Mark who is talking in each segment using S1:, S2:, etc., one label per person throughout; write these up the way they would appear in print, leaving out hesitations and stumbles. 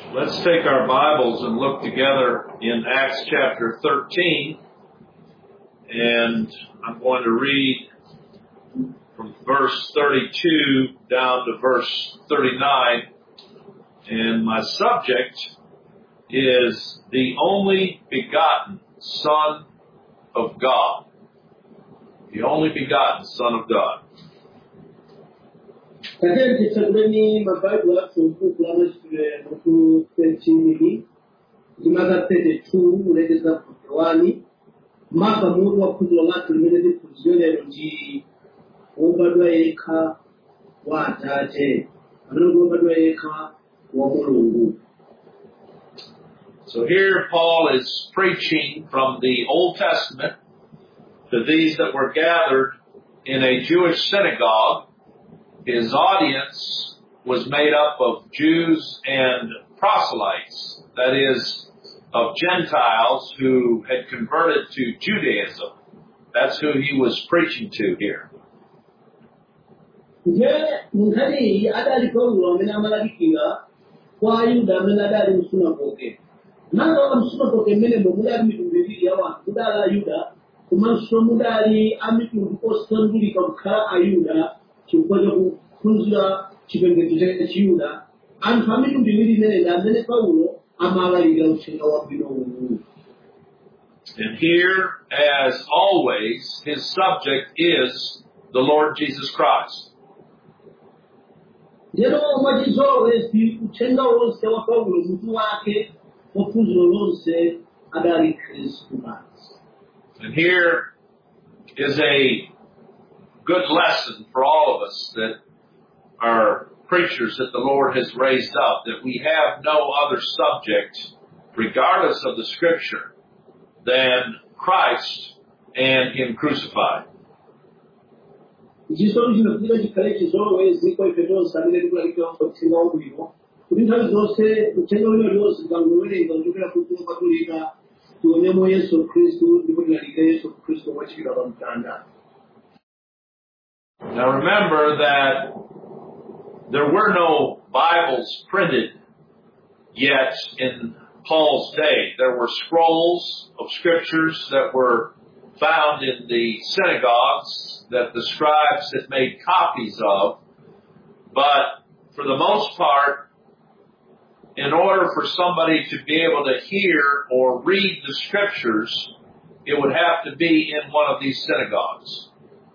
S1: Let's take our Bibles and look together in Acts chapter 13. And I'm going to read from verse 32 down to verse 39. And my subject is the only begotten Son of God. The only begotten Son of God.
S2: Katenti tsaguleni mabaibu athu kulama mutu 13 imaka 32 ulekeza 41 maka mutu wa kuzo latu limene tikuzionero ndi wobadwa yekha wa Atate amene wobadwa yekha wa Mulungu.
S1: So here Paul is preaching from the Old Testament to these that were gathered in a Jewish synagogue. His audience was made up of Jews and proselytes, that is, of Gentiles who had converted to Judaism. That's who he was preaching to here.
S2: Nkhani adali Paulo amene amalalikira kwa Ayuda amene adali msunagoge. Nanga msunagoge mmene mudali mitundu iwiri ya wanthu, mudali Ayuda komanso mudali amitundu osandulika kukhala Ayuda chifukwa chakuphunzira chipembedzo cha Chiyuda. Anthu amitundu iwiri imene amene Paulo amalalikira uthenga wabwino uwu.
S1: And here, as always, his subject is the Lord Jesus Christ.
S2: Lero mwachizolowezi uthenga wonse wa Paulo mutu wake waphunziro lonse adali Khristu basi.
S1: And here is a good lesson for all of us that are preachers that the Lord has raised up, that we have no other subject, regardless of the Scripture, than Christ and Him crucified.
S2: Chisolo chinofunika chikhale chizolowezi kwa ife tonse amene tikulalikira uthenga wabwino kuti nthawi zonse uthenga uliwonse tikangowerenga kuchokera ku Katolika tionemo Yesu Khristu ndipo tilalikire Yesu Khristu wachikidwa pa mtanda.
S1: Now remember that there were no Bibles printed yet in Paul's day. There were scrolls of scriptures that were found in the synagogues that the scribes had made copies of. But for the most part, in order for somebody to be able to hear or read the scriptures, it would have to be in one of these synagogues.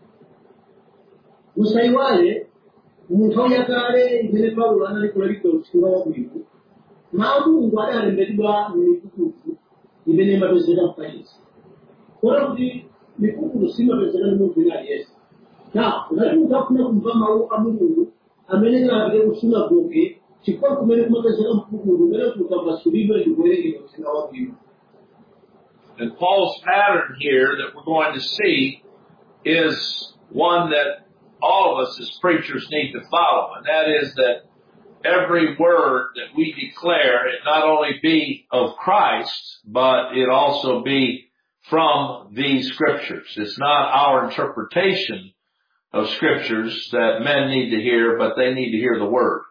S2: Musaiwale munthu yakale imene Paulo anali kulalikira uthenga wabwino mawu adalembedwa m'mikukutu imene imapezeka m'Paris. Kora kuti mikukutu simapezeka ndi munthu wina aliyense. Ngati munthu afuna kumva mawu a Mulungu amene ngapite ku sunagoge chifukwa kumene kumapezeka mikukutu kumene kutambasulidwa ndi kuwerengedwa uthenga wabwino.
S1: And Paul's pattern here that we're going to see is one that all of us as preachers need to follow, and that is that every word that we declare, it not only be of Christ, but it also be from these scriptures. It's not our interpretation of scriptures that men need to hear, but they need to hear the word.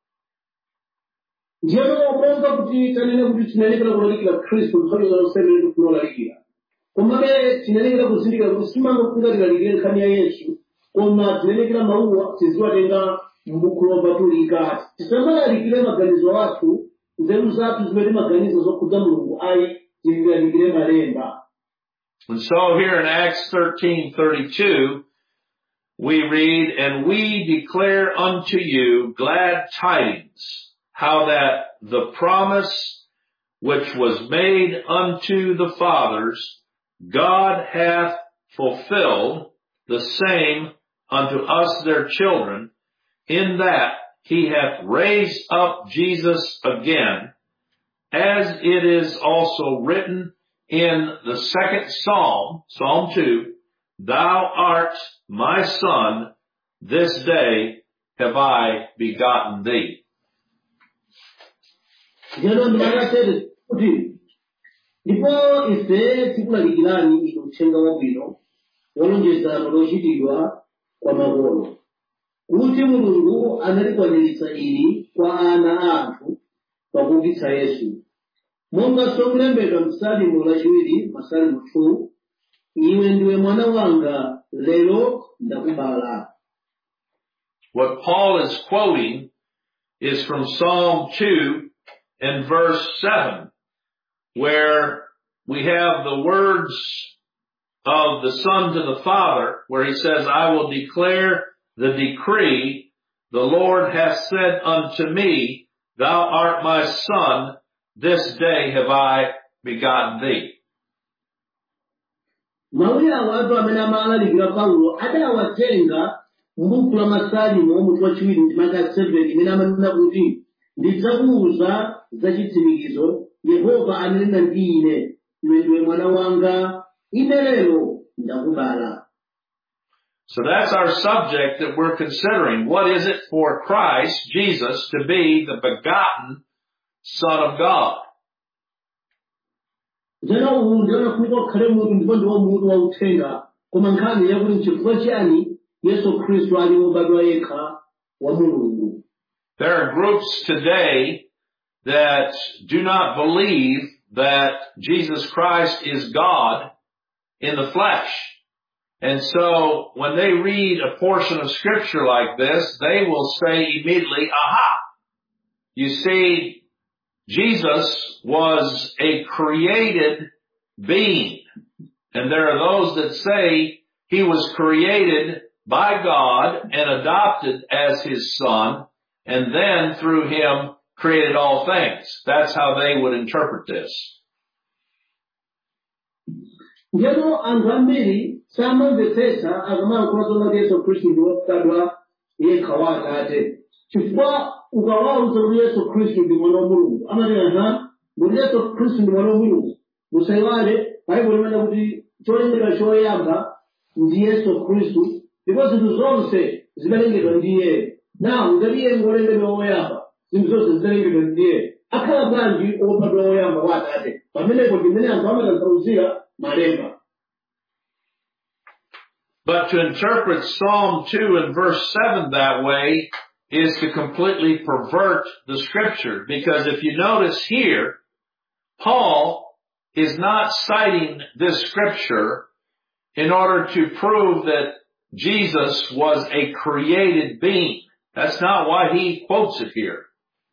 S2: Njeno omonga kuti kanene kuti tinalekera kulalikira Khristu nthawi zonse imene tikulalikira. Komabe tinalekera kuzindikira kuti simangokuti tilalikire nkhani ya Yesu, koma tinalekera mawuwa tiziwatenga m'buku lopatulika. Tisamalalikire maganizo athu, nzeru zathu zimene maganizo zokhudza Mulungu ayi tilalikire malemba.
S1: And so here in Acts 13:32, we read, "And we declare unto you glad tidings, how that the promise which was made unto the fathers, God hath fulfilled the same unto us their children, in that He hath raised up Jesus again, as it is also written in the second Psalm, Psalm 2, Thou art my Son, this day have I begotten thee."
S2: Njeno ndimakatere kuti ndipo ife tikulalikirani inu uthenga wabwino wolonjezano lochitidwa kwa makolo, kuti Mulungu analikwaniritsa ili kwa ana anthu pakuukitsa Yesu. Monga kulembedwa m'Salimo lachiwiri, Masalimo 2, iwe ndiwe mwana wanga, lero ndakubala.
S1: What Paul is quoting is from Psalm 2 and verse 7, where we have the words of the Son to the Father, where he says, I will declare the decree, the Lord hath said unto me, thou art my Son, this day have I begotten thee.
S2: Mawuyi awo amene amalalikira Paulo adawatenga m'buku la Masalimo mutu wachiwiri ndi maka 7 imene amanena kuti ndidzakuwuza za chitsimikizo Yehova anena ndi ine, iwe ndiwe mwana wanga, ine lero ndakubala.
S1: So that's our subject that we're considering. What is it for Christ, Jesus, to be the begotten Son of God?
S2: Jana uwu ndiona kuliko khale mutu ndipo ndiwo mutu wa uthenga, koma nkhani yakuti n'chifukwa chiyani Yesu Khristu ali wobadwa yekha wa Mulungu.
S1: There are groups today that do not believe that Jesus Christ is God in the flesh. And so when they read a portion of scripture like this, they will say immediately, aha! You see, Jesus was a created being. And there are those that say he was created by God and adopted as his son, and then through him created all things. That's how they would interpret this.
S2: Njeno anthu ambiri samamvetsetsa akamayankhula zoti Yesu Khristu ndi wobadwa yekha wa Atate. Chifukwa ukawawuza kuti Yesu Khristu ndi mwana wa Mulungu, amati kuti Yesu Khristu ndi mwana wa Mulungu, musayiwale Baibulo limene kuti cholengedwa choyamba ndi Yesu Khristu, ndipo zinthu zonse zimalengedwa ndi Iye. Nawu ngati Iye ngolengedwa woyamba, zinthu zonse zimalengedwa ndi Iye. Akhala bwanji wobadwa woyamba wa Atate? Pamenepo ndi mmene anthu amatanthauzira malemba.
S1: But to interpret Psalm 2 and verse 7 that way is to completely pervert the scripture. Because if you notice here, Paul is not citing this scripture in order to prove that Jesus was a created being. That's not why he quotes it here.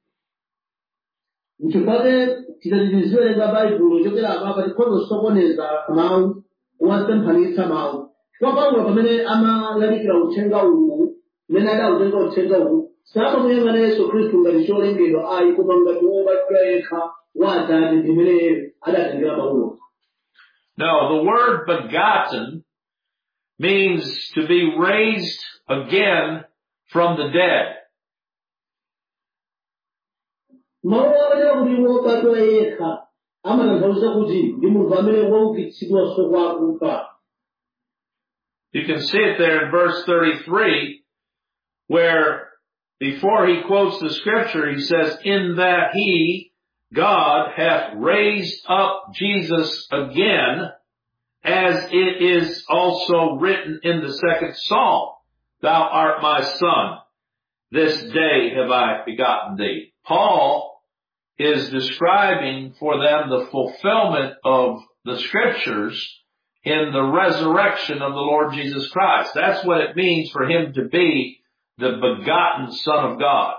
S2: Nchifukwa tidatiziwerenga Baibulo chokera apa tikhoza kusokoneza mawu kuwasemphanitsa mawu. Chifukwa Paulo pamene amalalikira uthenga uwu, mmene adautenga uthenga uwu, samamuyang'ana Yesu Khristu ngati cholengedwa ayi, koma ngati wobadwa yekha wa Atate ndimene adatengera Paulo.
S1: No, the word begotten means to be raised again from the dead.
S2: Mawu amanena kuti wobadwa yekha amatanthauza kuti ndi munthu amene waukitsidwanso kwa akufa.
S1: You can see it there in verse 33, where before he quotes the scripture, he says, in that he, God, hath raised up Jesus again, as it is also written in the second Psalm, thou art my son, this day have I begotten thee. Paul is describing for them the fulfillment of the scriptures in the resurrection of the Lord Jesus Christ. That's what it means for him to be the begotten Son of God.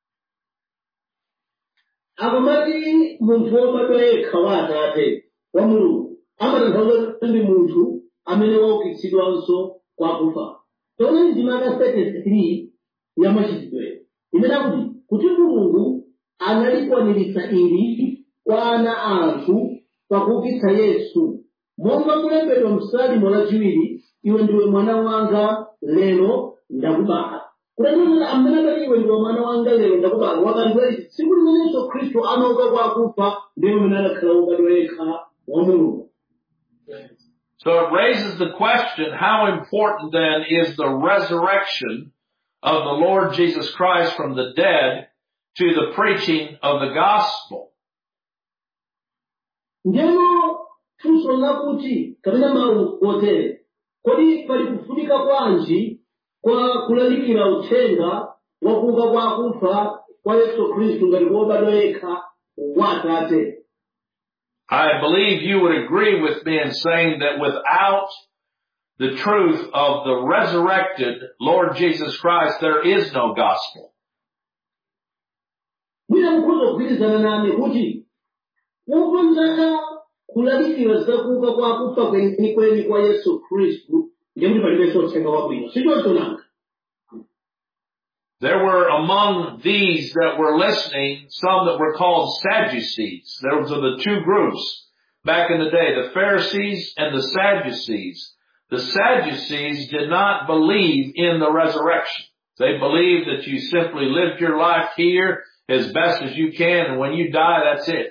S2: Akamati munthu wobadwa yekha wa Atate wa Mulungu amatanthauza kuti ndi munthu amene waukitsidwanso kwa akufa. Tona ndima 33 ya machitidwe imene akuti kuti Mulungu analikwaniritsa ili kwa ana anthu pakuukitsa Yesu. Monga kulembedwa m'Salimo lachiwiri, iwe ndiwe mwana wanga, lero ndakubala. Kutanthauza amene amati iwe ndiwe mwana wanga, lero ndakubala, wakati tsiku limene Yesu Khristu anauka kwa akufa, ndiye amene anakhala wobadwa yekha wa Mulungu.
S1: So it raises the question, how important then is the resurrection of the Lord Jesus Christ from the dead to the preaching of the gospel?
S2: Njeno funso lakuti kapena mawu otere, kodi pali kufunika kwanji kwa kulalikira uthenga wa kuuka kwa akufa kwa Yesu Khristu ngati wobadwa yekha wa Atate.
S1: I believe you would agree with me in saying that without the truth of the resurrected Lord Jesus Christ, there is no gospel.
S2: Mwina mukhoza kugwirizana nane kuti wopanda kulalikira zakuuka kwa akufa kwenikweni kwa Yesu Khristu ndiye kuti palibenso uthenga wabwino. Sichoncho nanga.
S1: There were among these that were listening some that were called Sadducees. Those are the two groups back in the day, the Pharisees and the Sadducees. The Sadducees did not believe in the resurrection. They believed that you simply lived your life here as best as you can, and when you die, that's it.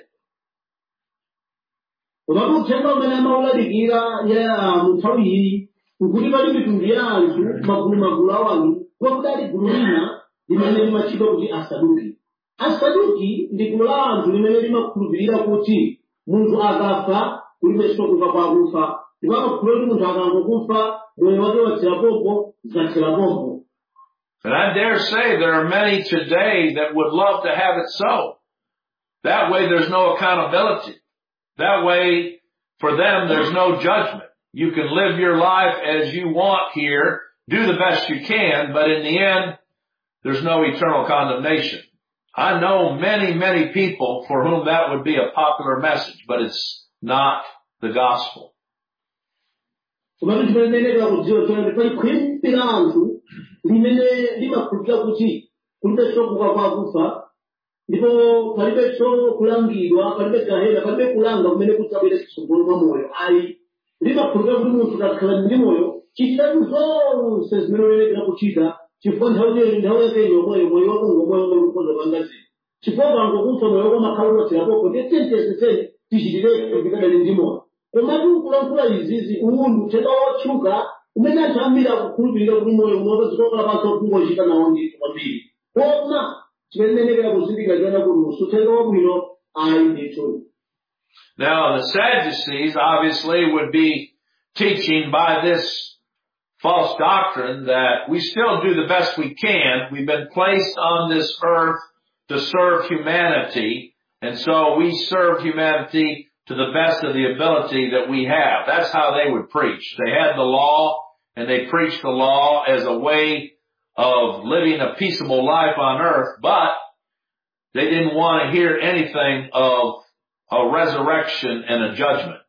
S2: Komatu uthenga umene amawulalikira ya munthawi iyi nkuti pali mitundu ya anthu magulu a anthu kwakuti ali gulu lina limene limatchedwa kuti Asaduki. Asaduki ndi gulu la anthu limene limakhulupirira kuti munthu akafa kulibenso kufa kwa akufa, ndipo amakhulupirira kuti munthu akangokufa moyo wake watherapopo zatherapopo.
S1: And I dare say there are many today that would love to have it so. That way there's no accountability. That way, for them, there's no judgment. You can live your life as you want here, do the best you can, but in the end, there's no eternal condemnation. I know many, many people for whom that would be a popular message, but it's not the gospel.
S2: Limene limakhulupirira kuti kulibenso kufa kwa akufa ndipo palibenso kulangidwa, palibe gahena, palibe kulanga kumene kudzabwera kutsogolo mwa moyo. Ayi, limakhulupirira kuti munthu akakhala ndi moyo chitatu zonse zimene uyenera kuchita chifukwa nthawi yake yomweyo moyo wako ngomweyo ngolukhoza kwangazini. Chifukwa pangokufa moyo wako makhala ulotherapopo ndi tenteseseni tichitireke tikadali ndi moyo. Komatu kulankhula izizi uwundu uthenga wotchuka umene anthu ambiri akukhulupirira kuti moyo umwe zikokola pansi okungochita nawo ndithu kwambiri. Koma chimenenekera kuzindikira chana kuti uthenga wabwino ayi ndithu.
S1: Now the Sadducees obviously would be teaching by this false doctrine that we still do the best we can. We've been placed on this earth to serve humanity, and so we serve humanity to the best of the ability that we have. That's how they would preach. They had the law, and they preached the law as a way of living a peaceable life on earth, but they didn't want to hear anything of a resurrection and a judgment.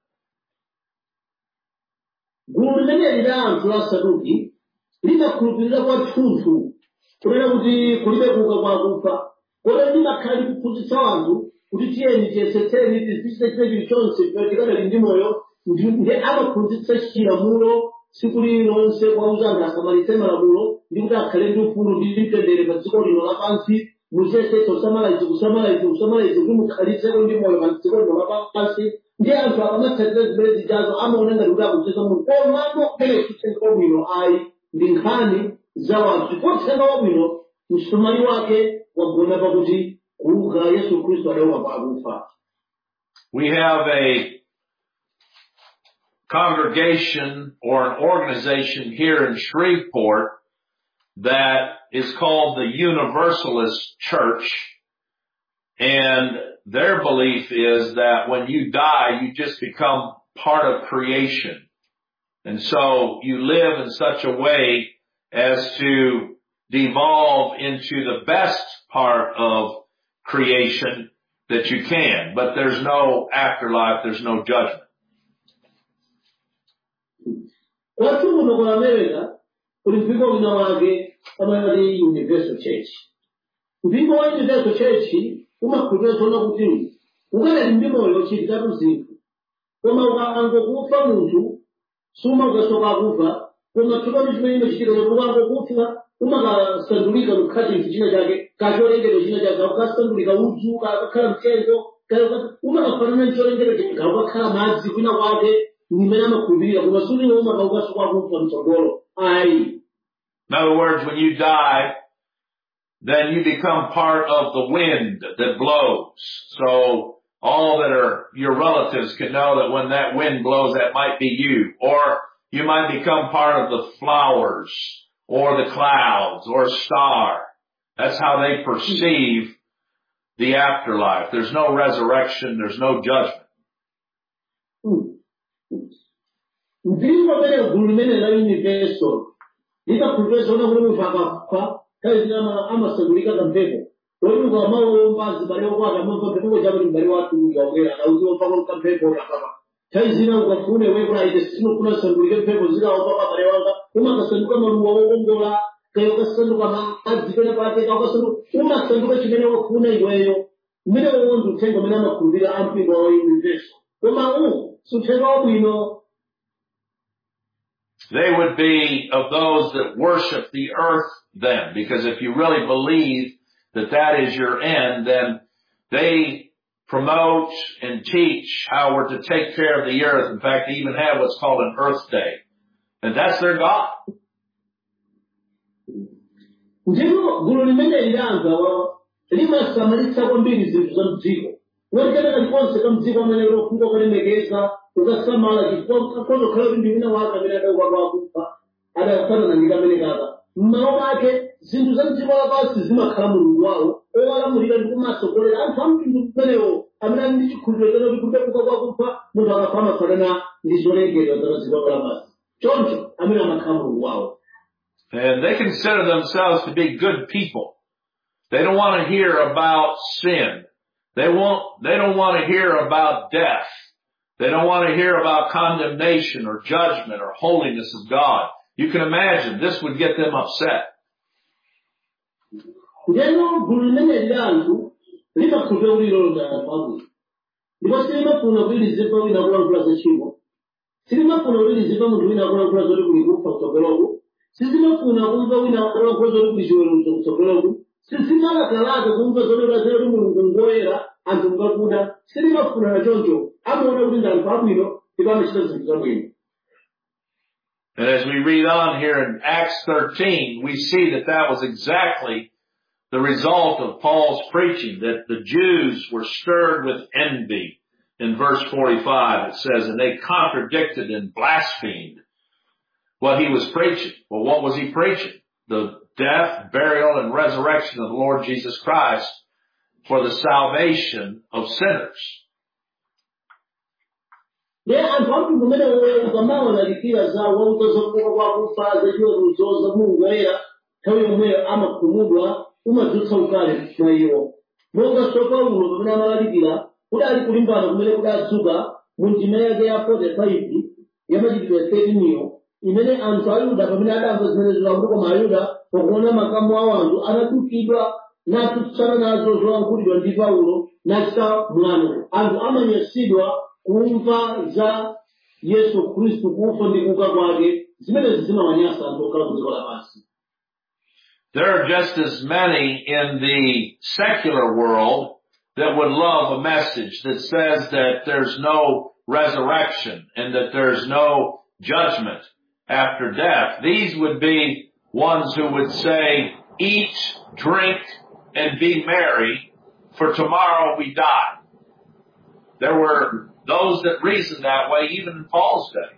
S2: Gulu limene la anthu la Saduki limakhulupirira kwathunthu kunena kuti kulibe kuuka kwa akufa, koma limakhala likuphunzitsa anthu kuti tiyeni tiyesetseni tizichite chilichonse tikadali ndi moyo, ndi amaphunzitsa chilamulo tsiku lililonse kwauza anthu asamalitse malamulo ndi kuti akhale ndi ufulu ndi mtendere pa dziko lino lapansi. Muziyesetse kusamaliza kuti mukhalitseko ndi moyo pa dziko lino lapansi. Ndi anthu akamatsatira zimene zijazo amaona ngati kuti akucheza munthu. Koma mokupera uthenga wabwino ayi ndi nkhani za wanthu. Chifukwa uthenga wabwino msomali wake wagona pakuti kuuka Yesu Khristu adauka kwa akufa.
S1: We have a congregation or an organization here in Shreveport that is called the Universalist Church, and their belief is that when you die, you just become part of creation. And so you live in such a way as to devolve into the best part of creation that you can. But there's no afterlife, there's no judgment.
S2: Watu muno kwa America, ulipigwa wina wake kama wali Universal Church. Mpingo wa Universal Church umakhulupirira zona kuti ukadali ndi moyo chitatu zinthu. Koma ukangokufa munthu suma ukasoka akufa, koma chikondi chimene chichitika ukangokufa umakasandulika mkhati china chake kacholengedwa china chake ukasandulika udzu kakakhala mtengo umakafanana ncholengedwa chake ukakhala madzi kwina kwake. In
S1: other words, when you die, then you become part of the wind that blows. So all that are your relatives can know that when that wind blows, that might be you. Or you might become part of the flowers or the clouds or a star. That's how they perceive the afterlife. There's no resurrection. There's no judgment.
S2: Ndimo pamene gulu limene la universal litakhulupirira kuti munthu akafa nthawi zina amasandulika kamphepo loti ukamawomba azibale okwati amamva mphepo chakuti m'bale wathu ukaongera auziwomba kamphepo ukafa nthawi zina ukafune wekula ite sinofuna sandulike mphepo zikawomba kabale wanga umakasanduka maluwa wokongola kayo kasanduka madzi pene pake umasanduka chimene wafuna iweyo mmene wowondi uthenga umene amakhulupirira ampingo wa universal koma suthenga wabwino.
S1: They would be of those that worship the earth then, because if you really believe that that is your end, then they promote and teach how we're to take care of the earth. In fact, they even have what's called an Earth Day. And that's their God.
S2: Ndipo gulu limene lilanga limasamalitsa kwambiri zinthu za mdziko. Wotenga liponse ka mdziko amene lofunga kulemekeza ukasamala chifukwa kuzokhala kuti ndi wina wake amene adauka kwakufa adafanana ndi kamene kaka. M'malo mwake zinthu za mdziko lapansi zimakhala mulungu wawo owalamulira ndi kumasogolera anthu a mtundu umenewo amene ali ndi chikhulupiriro kuti kutepuka kwakufa munthu akafa amafanana ndi zolengedwa za dziko lapansi. Choncho amene amakhala mulungu wawo.
S1: And they consider themselves to be good people. They don't want to hear about sin. They don't want to hear about death. They don't want to hear about condemnation or judgment or holiness of God. You can imagine this would get them upset.
S2: Ndeno gulu limene lanthu limakhulupirira kuti lolo ndi anthu abwino. Ndipo silimafuna kuti lizipa wina kulankhula za tchimo. Silimafuna kuti lizipa munthu wina kulankhula zoti kuli kufa kutsogoloko. Sizimafuna kumva wina kulankhula zoti kuli chiweruzo kutsogoloko. Sizimalakalaka kumva zoti lazero kuti mulungu ngoyera anthu ngakuda. Silimafuna na choncho amaona kuti ndi anthu abwino ndipo amachita zinthu zabwino.
S1: And as we read on here in Acts 13, we see that that was exactly the result of Paul's preaching, that the Jews were stirred with envy. In verse 45 it says, and they contradicted and blasphemed what he was preaching. Well, what was he preaching? The death, burial, and resurrection of the Lord Jesus Christ for the salvation of sinners.
S2: Anthu amtundu umene ukamawalalika zawo wautozofuka kwakufa zachiweruzo za Mulungu woyera nthawi yomweyo amakhumudwa umadzutsa ukali mwa iwo. Monga Paulo pamene amalalikira kudali kulimbana kumene kudadzuka mu ndima yake ya 45 ya machitidwe 13 imene anthu Ayuda pamene adamva zimene zilamuka koma Ayuda pakuona makamu awo anthu anadukidwa natsutsana nazo zolankhulidwa ndi Paulo nachita mwano. Anthu amanyansidwa kumva za Yesu Khristu kufa ndi kuuka kwake zimene zimawanyansa anthu okhala ku dziko lapansi.
S1: There are just as many in the secular world that would love a message that says that there's no resurrection and that there's no judgment after death. These would be ones who would say, eat, drink, and be merry, for tomorrow we die. There were those that reasoned that way even in Paul's day.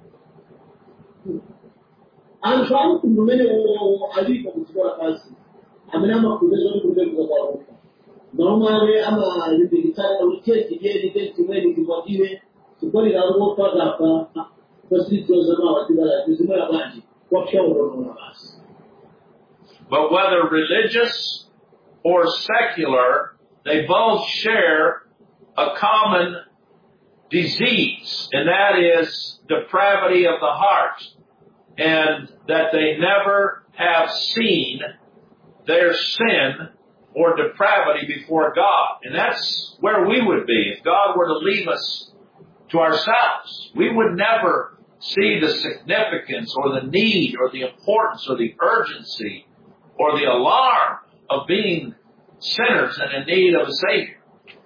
S2: I'm trying to remember alipo kuchukua kazi. Amenama kuweza kuweza kwa normally ama nilipitana ulicheki je ni kimwagile tukoni na roho hapa basi tunasema watibala tuzima maji kwa shauri na basi.
S1: But whether religious or secular, they both share a common disease, and that is depravity of the heart, and that they never have seen their sin or depravity before God. And that's where we would be. If God were to leave us to ourselves, we would never see the significance or the need or the importance or the urgency or the alarm of being sinners and in need of a Savior.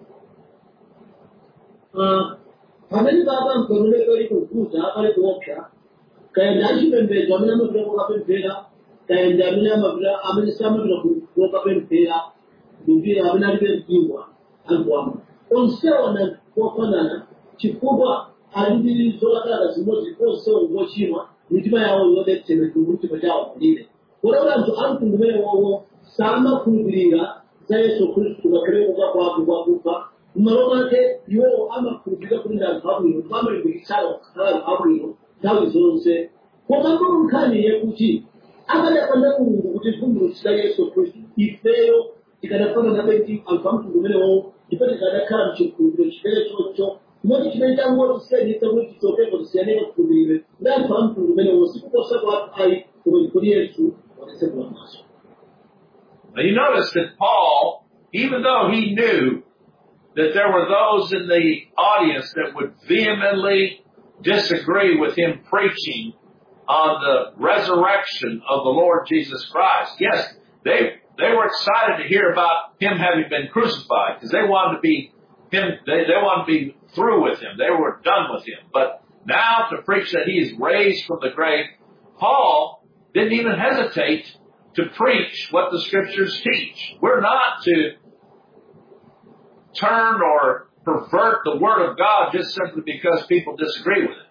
S2: Pamene baba mkonole kali kukuza kali kuopsha kaya ndashi pembe jamina mabira kwa pembera kaya jamina mabira amene sama bila kwa pembera mbira amene alibe mpingwa angwama onsewa na kufanana chikubwa alindi zola kala zimozi konse ngochimwa mitima yawo yodetsera kuti pajawo kulile. Ora anthu amtundu wowo sama kulipirira za Yesu Kristu ngakhale kufa kwake kwakufa mmalo mwake iwo amakhulupirira kuti ndi anthu abwino amalimbikitsana kukhala anthu abwino nthawi zonse koma nkhani yakuti akadapanda mulungu kuti vumbulutsira Yesu Kristu ifeyo tikadafana napeti anthu amtundu umenewo ndipo tikadakhala mchikhulupiriro chimene chocho moti chimene changotisiyanyitsa kuti tichokeko tisiyaneke kukhulupirire ndi anthu amtundu umenewo sikuposa kwa ayi koma kuti Yesu watesekula maso.
S1: Now you notice that Paul, even though he knew that there were those in the audience that would vehemently disagree with him preaching on the resurrection of the Lord Jesus Christ. Yes, they were excited to hear about him having been crucified because they wanted to be him. They wanted to be through with him. They were done with him. But now to preach that he is raised from the grave, Paul didn't even hesitate to preach what the scriptures teach. We're not to turn or pervert the word of God just simply because people disagree with it.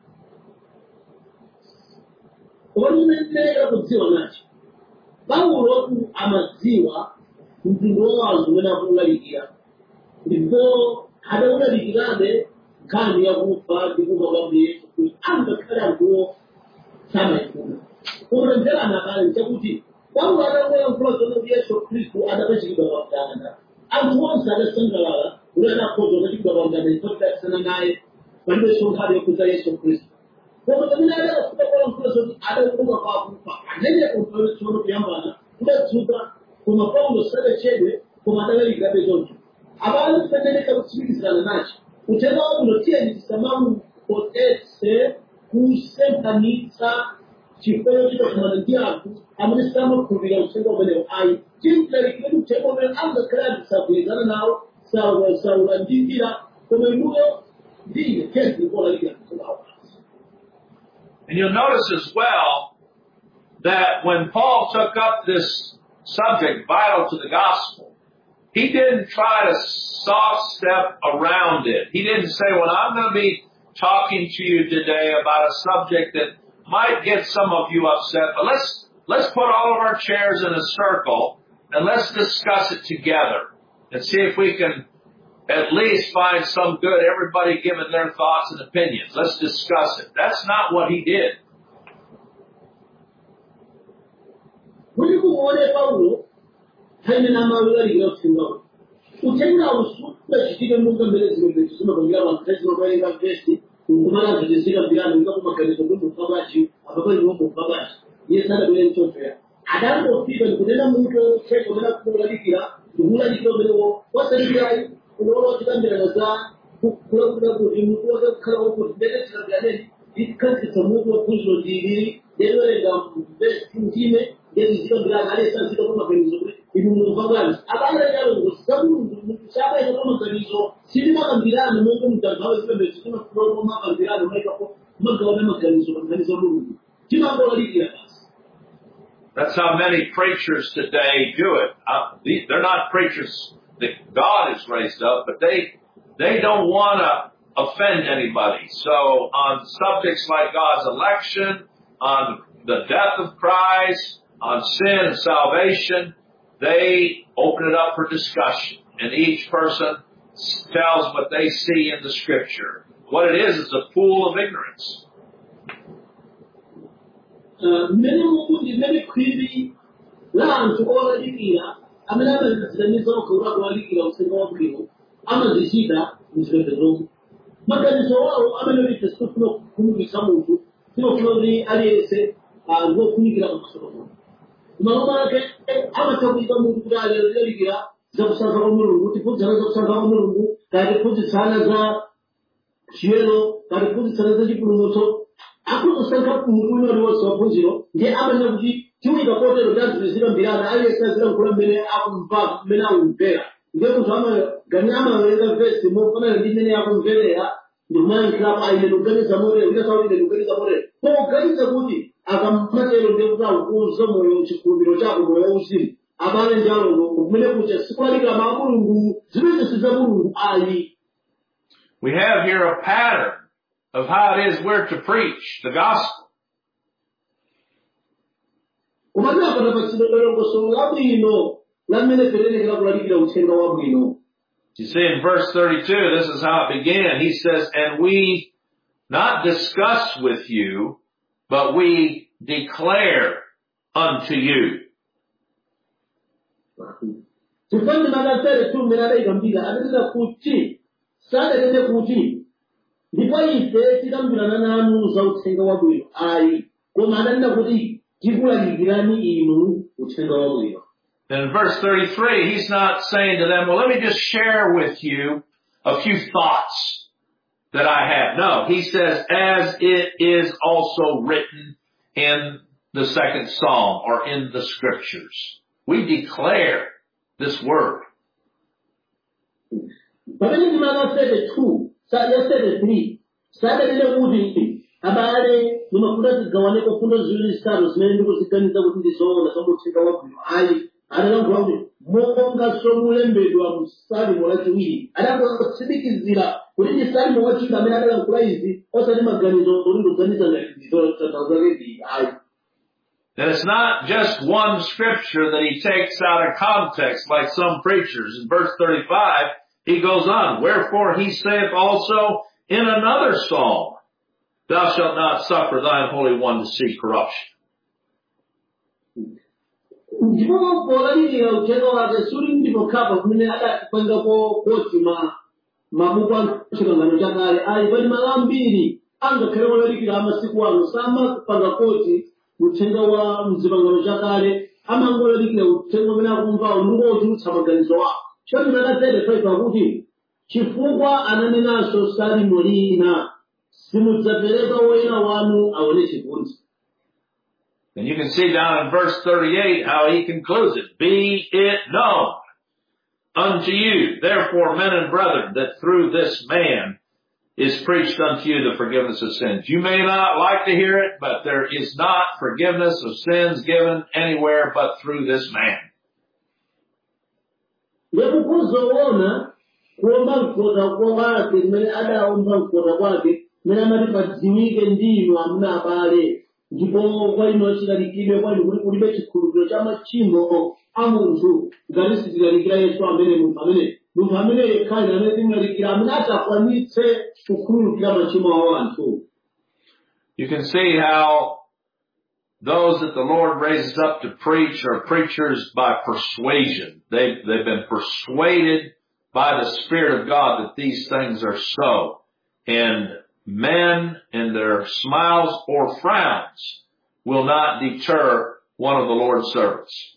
S2: Paulo amadziwa mpingo wangu umene akulalikira ndipo adawulalikirabe nkhani yakufa ndi kufa kwa Yesu kuti angakhale anthuwo samayifuna kumvera kale chakuti Paulo adakuyankhula zone kuti Yesu Khristu adapachikidwa pamtanda anthu onse adasangalala kuti adakhoza kupachikidwa pamtanda ndipo tidasiyana naye palibe sonkhani yokuza Yesu Khristu koma pamene adakafika kuyankhula zoti adakuka kwakufa amene kumfanisono kuyambana kudatsuka koma Paulo sadachedwe koma adalalikirabe zonse abantu tipeneleka kutsimikizana nacho uthenga wabwino tiyeni tisamamupotetse kusemphanitsa chifukwa chitakumana ndi anthu amene samakhulupirira uthenga umenewo ayi timlalikire uthenga umene angakhale antisagwirizana nawo saulandikira koma inuyo ndiye tiyeni tikolalikira uthenga wawo.
S1: And you'll notice as well that when Paul took up this subject vital to the gospel, he didn't try to soft step around it. He didn't say, well, I'm going to be talking to you today about a subject that might get some of you upset, but let's put all of our chairs in a circle and let's discuss it together and see if we can at least find some good, everybody giving their thoughts and opinions. Let's discuss it. That's not what he did. That's how many preachers today do it. They're not preachers that God has raised up, but they don't want to offend anybody. So on subjects like God's election, on the death of Christ, on sin and salvation, they open it up for discussion. And each person tells what they see in the scripture. What it is a pool of ignorance. We have here a pattern of how it is we're to preach the gospel.
S2: la mmene tiyenera kulalikira uthenga wabwino.
S1: You see, in verse 32, this is how it began. He says, and we not discuss with you, but we declare unto you.
S2: Chifukwa makatere tu mmene adayikambira adatera kuti sadatene kuti ndipo ife tikambirana nanu za uthenga wabwino ayi koma adanena kuti tikulalikirani inu uthenga wabwino.
S1: In verse 33, he's not saying to them, well, let me just share with you a few thoughts that I have. No, he says, as it is also written in the second Psalm or in the scriptures. We declare this word.
S2: Pamene ndimaka 32, ya 33, sadatene kuti abale nimafuna tigawaneko fundo ziwiri zitatu zimene ndikuziganiza kuti ndizoona za uthenga wabwino ayi. Adalankhula kuti monga somulembedwa msalimo lachiwiri adakutsindikizira kuti ndi salimo wachiwiri amene adalankhula izi osati maganizo kuti ndikuganiza ngati ndizotatauzakedi ayi.
S1: And it's not just one scripture that he takes out of context like some preachers. In verse 35, he goes on, wherefore he saith also in another psalm, thou shalt not suffer thine Holy One to see corruption.
S2: Ndipo polalirira uthenga wake suli ndipo khapa kumene adatipangako koti mabuku a chipangano chakale ali pali malo ambiri angakhale olalikira amasiku ano samapanga koti uthenga wa mzipangano chakale amangolalikira uthenga umene akumvawo ndingochulutsa maganizo awo. Choti makatere pakuti chifukwa ananenanso salimo lina simudzapereka woyera wanu aone chipunzi.
S1: And you can see down in verse 38 how he concludes it. Be it known unto you, therefore, men and brethren, that through this man is preached unto you the forgiveness of sins. You may not like to hear it, but there is not forgiveness of sins given anywhere but through this man.
S2: Ndikukuzoona kuomba mkota kwake mmene adaomba mkota kwake mmene amati padziwike ndinu amuna abale ndipo kwa ino chilalikidwe kwa inu kulibe chikhulupiriro cha machimo a munthu ngati sitilalikira Yesu amene munthu amene yekhali amene timulalikira amene atakwanitse kukhululukira machimo awo anthu.
S1: You can see how those that the Lord raises up to preach are preachers by persuasion. They've been persuaded by the Spirit of God that these things are so. And men in their smiles or frowns will not deter one of the Lord's servants.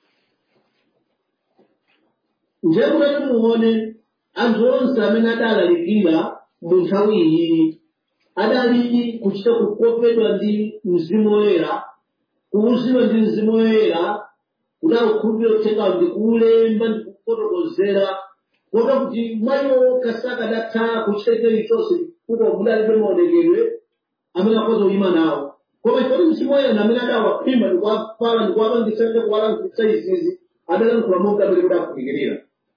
S2: Njekumene muone anthu onse amene adalalikira mu nthawi iyi adali kuchita kukopedwa ndi Mzimu Woyera, kuwuzidwa ndi Mzimu Woyera, kudakukhulupirira uthengawo ndi kuulemba ndi kufotokozera kota kuti mwayo kasaka datha kuchitekera chonse kuko mudalibe maonekedwe amene akhoza kuyima nawo. Koma chifukwa Mzimu Woyera amene adawaphimba ndi kuwapala ndi kuwapangitsa ndi kuwalankhulitsa izizi adalankhula monga amene kudafunikirira.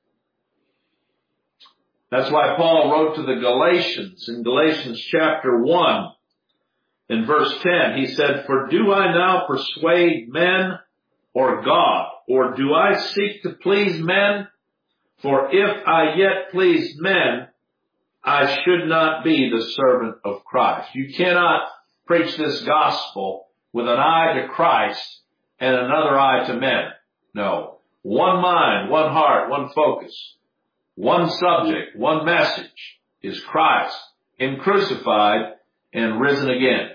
S1: That's why Paul wrote to the Galatians in Galatians chapter 1 in verse 10. He said, for do I now persuade men or God? Or do I seek to please men? For if I yet pleased men, I should not be the servant of Christ. You cannot preach this gospel with an eye to Christ and another eye to men. No. One mind, one heart, one focus. One subject, one message is Christ, Him crucified and risen again.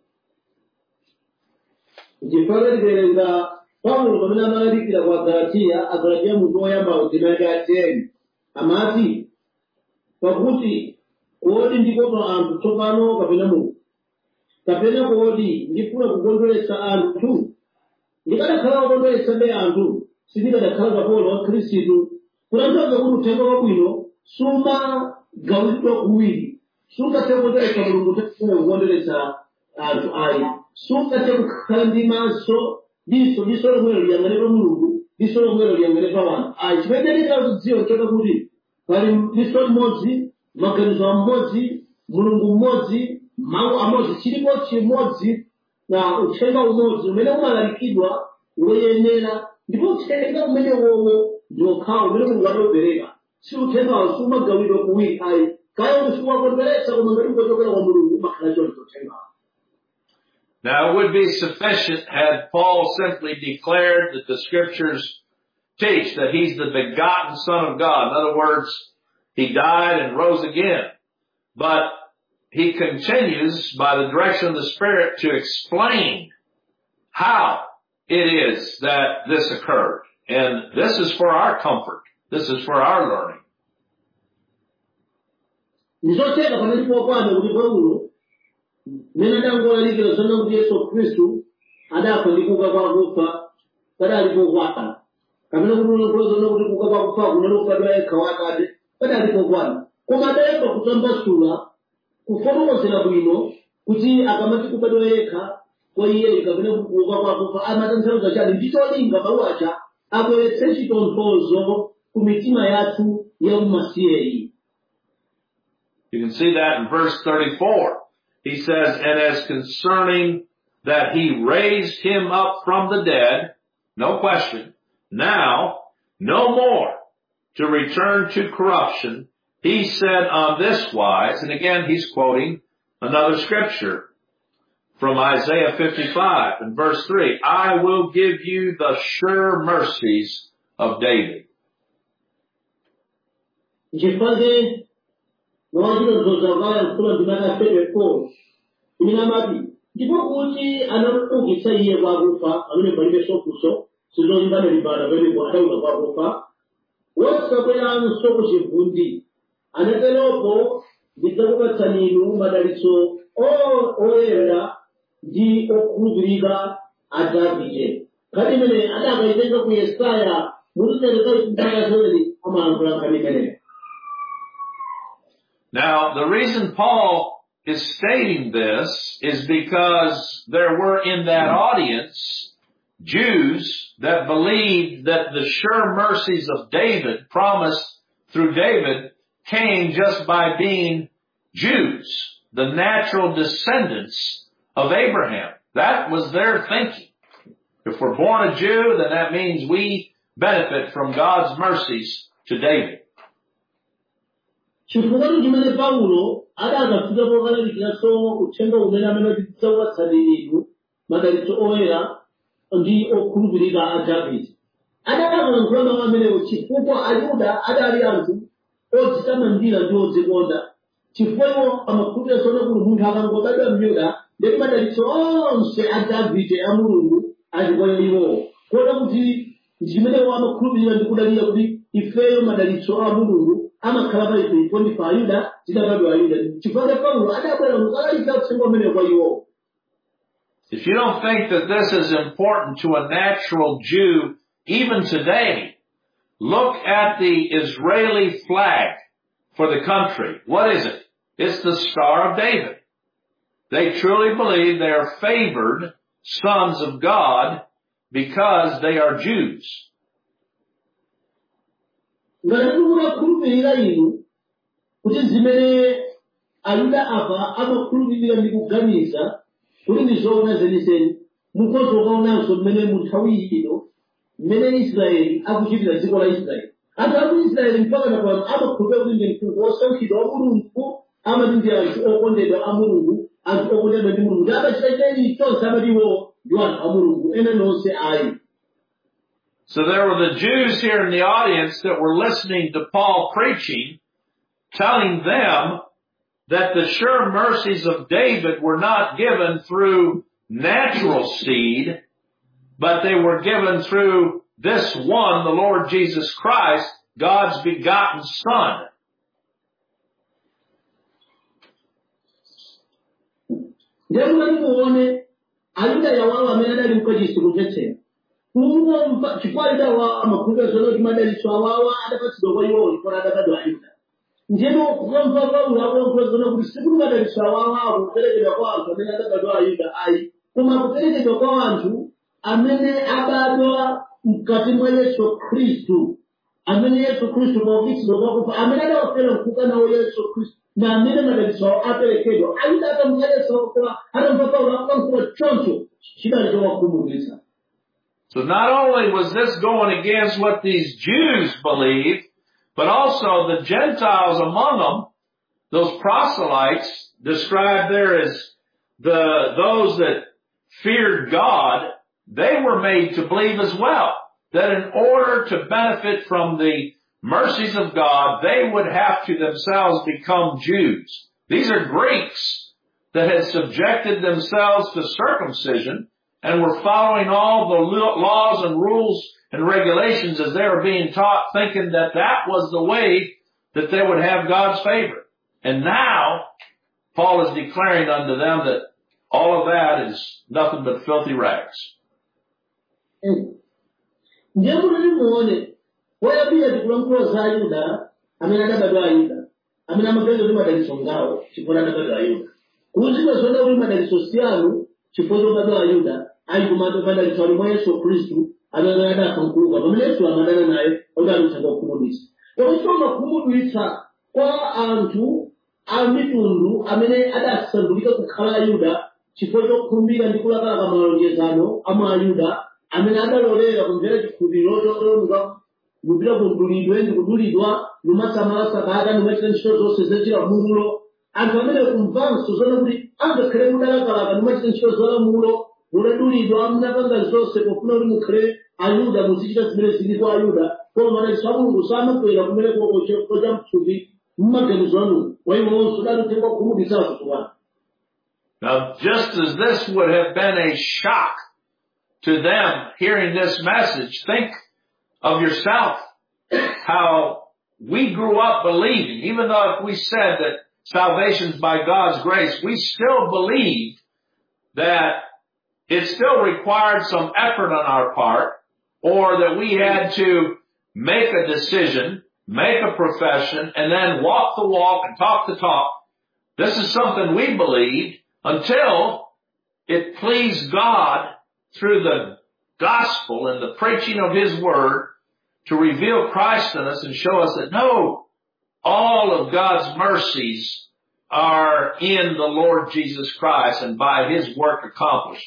S2: Paulo pamene amalalikira kwa Agalatiya mutu woyamba ndime ya 10 amati pakuti kodi ndipo anthu tsopano kapena Mulungu kapena kodi ndifuna kukondweretsa anthu ndikadakhala kukondweretsa anthu sindikadakhala kapolo wa Khristu. Kulangaza kuti uthenga wabwino sumagawidwa kuwiri, sungathe kukondweretsa Mulungu tafuna kukondweretsa anthu ayi, sungathe kukhala ndi maso diso lomwelo liyang'ane pa Mulungu, diso lomwelo liyang'ane pa wanthu ayi. Chimenenika kudziwa chota kuti pali diso limodzi, maganizo amodzi, Mulungu mmodzi, mawu amodzi, chilipo chimodzi na uthenga umodzi umene umalalikidwa woyenera ndipo uthenga umene wowo ndiwokhawo umene mulungu anaopereka si uthengawo sumagawidwa kuwiri ayi kaya usiwakondweretsa koma ngati ngochokera kwa mulungu umakhala choncho uthengawo.
S1: Now, it would be sufficient had Paul simply declared that the scriptures teach that he's the begotten Son of God. In other words, he died and rose again. But he continues by the direction of the Spirit to explain how it is that this occurred. And this is for our comfort. This is for our learning.
S2: Ndizocheka panalipo kwano kuti Paulo mene adangolalika zona kuti Yesu Khristu adafa ndi kuuka kwa akufa padalipo kwanu kapena kuti zona kuti kuuka kwa akufa kunalofadwa yekha wakati padalipo kwanu koma adayamba kutambasula kufotokozera bwino kuti akamati kubadwa yekha kwa iye kapena kuti kuuka kwa akufa amatanthauza chani ndicholinga mawu aja abweretse chitonthozo ku mitima yathu ya umasiyeyi.
S1: You can see that in verse 34. He says, and as concerning that he raised him up from the dead, no question, now, no more to return to corruption, he said on this wise, and again he's quoting another scripture from Isaiah 55 and verse 3, I will give you the sure mercies of David.
S2: Ndipo kuti anamuukitsa iye kwa akufa amene palibe sofuso sizolimbana libada pamenepo adauka kwa akufa wosabweranso ku chivundi anateropo ndidzakupatsani inu madalitso oyera ndi okhulupirika a Davide. Kati imene adakaitenga ku Yesaya mutitereka ntaka zimene amalankhula kati imeneyo.
S1: Now, the reason Paul is stating this is because there were in that audience Jews that believed that the sure mercies of David promised through David came just by being Jews, the natural descendants of Abraham. That was their thinking. If we're born a Jew, then that means we benefit from God's mercies to David.
S2: Chifukwa chimene Paulo adakafika pokalalikiraso uthenga umene amene tidzakupatsani inu madalitso oyera ndi okhulupirika a Davide. Adakalankhula mawu amenewo chifukwa Ayuda adali anthu odzitamandira ndi odzikonda. Chifukwa iwo amakhulupirira kuti munthu akangobadwa m'Yuda ndi madalitso onse a Davide a Mulungu ali kwa iwo. Kotero kuti chimenewo amakhulupirira ndi kudalira kuti ifeyo madalitso a Mulungu amakhala pa ife ndipo ndife Ayuda tidabadwa Ayuda. Chifukwa Paulo adabwera kukalalikira uthenga umene kwa iwo.
S1: If you don't think that this is important to a natural Jew, even today, look at the Israeli flag for the country. What is it? It's the Star of David. They truly believe they are favored sons of God because they are Jews.
S2: Ngati inu kuti zimene Ayuda apa amakhulupirira ndi kuganiza kuti ndi zoona zenizeni mukhoza kukaonanso mmene mu nthawi ino mmene Israeli akuchitira dziko la Israeli. Anthu aku Israeli mpaka napano amakhulupirira kuti ndi mtundu wosankhidwa wa Mulungu, amati ndi anthu okondedwa a Mulungu, anthu okondedwa ndi Mulungu. Ndi amachita chonse amati iwo ndi anthu a Mulungu ena nonse ayi.
S1: So there were the Jews here in the audience that were listening to Paul preaching, telling them that the sure mercies of David were not given through natural seed, but they were given through this one, the Lord Jesus Christ, God's begotten Son.
S2: Chikwalida wa amakhulupirira zoti madalitso awawa adapatsidwa kwa iwo chifukwa adabadwa Ayuda. Ndiyeno kukamva Paulo akulankhula kuti sikuti madalitso awawa akuperekedwa kwa anthu amene adabadwa Ayuda ayi, koma akuperekedwa kwa anthu amene abadwa mkati mwa Yesu Khristu, amene Yesu Khristu paukitsidwa kwa akufa, amene adawafera mkuka nawo Yesu Khristu, na amene madalitso awo aperekedwa. Ayuda atamuyesa kwa atamva Paulo akulankhula choncho chidali chowakhumudwitsa.
S1: So not only was this going against what these Jews believed, but also the Gentiles among them, those proselytes described there as those that feared God, they were made to believe as well that in order to benefit from the mercies of God, they would have to themselves become Jews. These are Greeks that had subjected themselves to circumcision and were following all the laws and rules and regulations as they were being taught, thinking that that was the way that they would have God's favor. And now, Paul is declaring unto them that all of that is nothing but filthy rags.
S2: Ndiye kuti muone woyambira tikulankhula za Ayuda amene adabadwa Ayuda amene amaganiza kuti madalitso ngawo chifukwa adabadwa Ayuda kuzipa zona kuti madalitso siyanu chifukwa chobadwa Ayuda ali kumando madalitso ali mwa Yesu Khristu amene adafa mkuluka pamene Yesu amadana naye kuti alithenga kukhumudwitsa komanso makhumudwitsa kwa anthu a mitundu amene adasandulika kukhala Ayuda chifukwa chokhumbira ndi kulakalaka malonjezano a mwa Ayuda amene adalolera kumvera chikhulupiriro chotolonga kupita kudulidwe ndi kudulidwa lumasamala sabata numachita ntchito zonse zachilamulo anthu amene kumvanso zona kuti angakhale mudalakalaka numachita ntchito zolamulo mudadulidwa munapanga zonse pofuna kuti mukhale Ayuda muzichita zimene zili kwa Ayuda koma madalitso a Mulungu samakwera kumene chifukwa cha mthupi mmaganizo anu waiwonso datuthenga kukhumudwitsanso tsopano.
S1: Now, just as this would have been a shock to them hearing this message, think of yourself how we grew up believing, even though if we said that salvation's by God's grace, we still believed that it still required some effort on our part, or that we had to make a decision, make a profession, and then walk the walk and talk the talk. This is something we believed until it pleased God through the gospel and the preaching of His word to reveal Christ in us and show us that no, all of God's mercies are in the Lord Jesus Christ and by His work accomplished.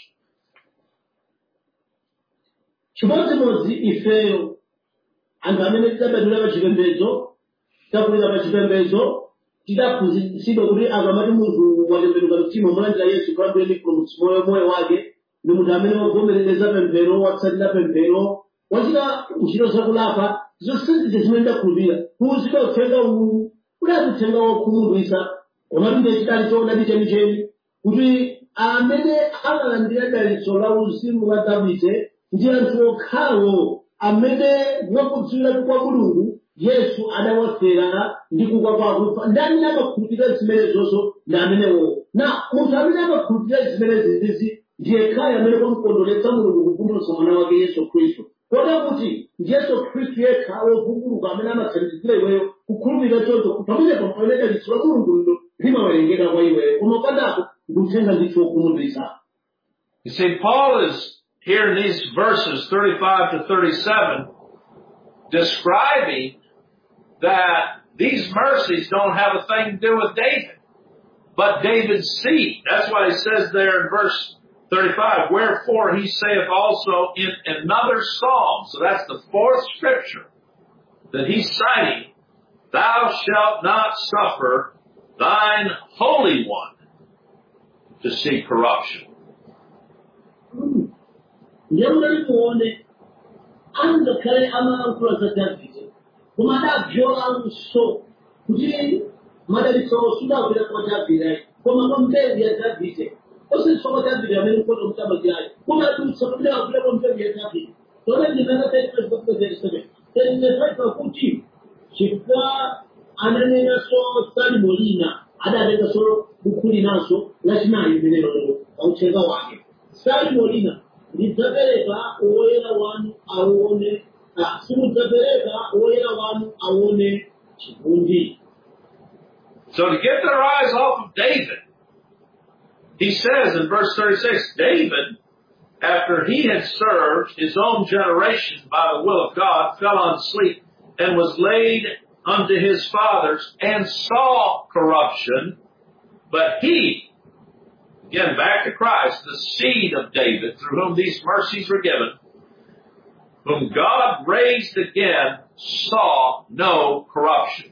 S2: Chimodzimodzi ifeyo anthu amene tidabadwira pa chipembedzo takulira pa chipembedzo tidaphunzitsidwa kuti akamati munthu watembenuka mtima molandira Yesu kwambiri mpulumutsi moyo wake ndi munthu amene wavomereza pemphero watsatira pemphero wachita ntchito zakulapa zonse zimene ndakhulupirira kuwuzidwa uthenga uwu udati uthenga wokhumudwitsa komatu chidali choonadi chenicheni kuti amene amalandira dalitso la uzimu wa Davide ndi anthu okhawo amene mwakudziwira kwa Mulungu Yesu adawafera ndi kugwa kwa akufa ndani amakhulupirira zimene zonso ndi amenewo na munthu amene amakhulupirira zimene zizizi ndiye khaya amene kwamukondweretsa Mulungu kuvumbulutsa mwana wake Yesu Khristu kodi kuti Yesu Khristu yekha wovumbuluka amene amathandizira iweyo kukhulupirira choncho pamene pamene dalitso la Mulungu limawerengeka kwa iweyo koma padapo ndikuthenga ndithu wokhumudwitsa.
S1: You see, Paul is here in these verses 35 to 37 describing that these mercies don't have a thing to do with David, but David's seed. That's why he says there in verse 35, wherefore he saith also in another psalm, so that's the fourth scripture that he's citing, thou shalt not suffer thine Holy One to see corruption.
S2: Ndiye muone angakhale amalankhula za Davide koma adabzolanso kuti madalitso sudabwera kwa Davide koma kwa mbewu ya Davide osenso kwa Davide amene mkoto mutabagirayo koma atimusapulira kule kwa mbewu ya Davide tone ndimene tetisebe kuti chifukwa ananenanso Salimo lina adatenganso buku linanso lachinayi imenelo pauthenga wake Salimo lina lidzapereka woyera wanu aone simudzapereka woyera wanu aone chivundi.
S1: So to get their eyes off of David, he says in verse 36, David, after he had served his own generation by the will of God, fell on sleep and was laid unto his fathers and saw corruption, but he, again, back to Christ, the seed of David, through whom these mercies were given, whom God raised again, saw no corruption.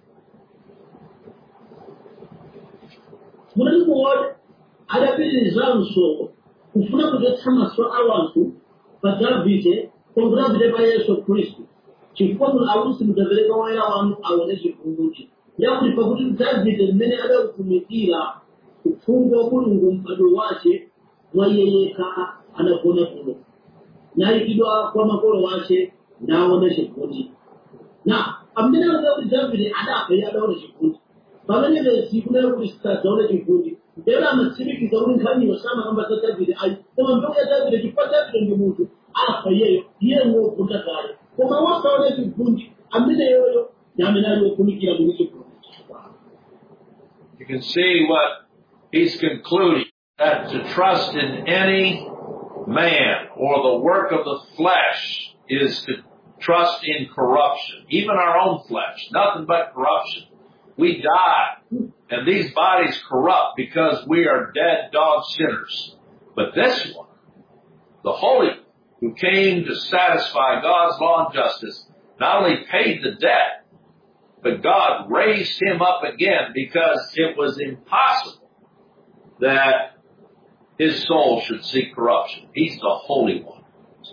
S2: Mulungu wode adapitirizanso kufuna kutetsa maso a wanthu pa Davide Davide pa Yesu Khristu chifukwa munthu akuti mudapereka woyera wanu aone chifunguchi yakuti pakuti Davide mmene adakutumikira uphungu wa Mulungu m'bado wace mwa iye yekha anagona kuno nayikidwa kwa makolo wace naona chifundi na amene akuti Davide adafa iye adaona chifundi pamene lezi kunena kuti sitadzaona chifundi lero amatsimikiza kuti nkhani yosama kamba za Davide ayi koma ndoto ya Davide chifukwa Davide ndi munthu afa iyeyo iye ngovuta kale koma wasaona chifundi amene yoyo ndi amene ali wofunikira mu chifundi.
S1: You can see what he's concluding, that to trust in any man or the work of the flesh is to trust in corruption. Even our own flesh, nothing but corruption. We die, and these bodies corrupt because we are dead dog sinners. But this one, the Holy One, who came to satisfy God's law and justice, not only paid the debt, but God raised him up again because it was impossible that his soul should see corruption. He's the Holy One.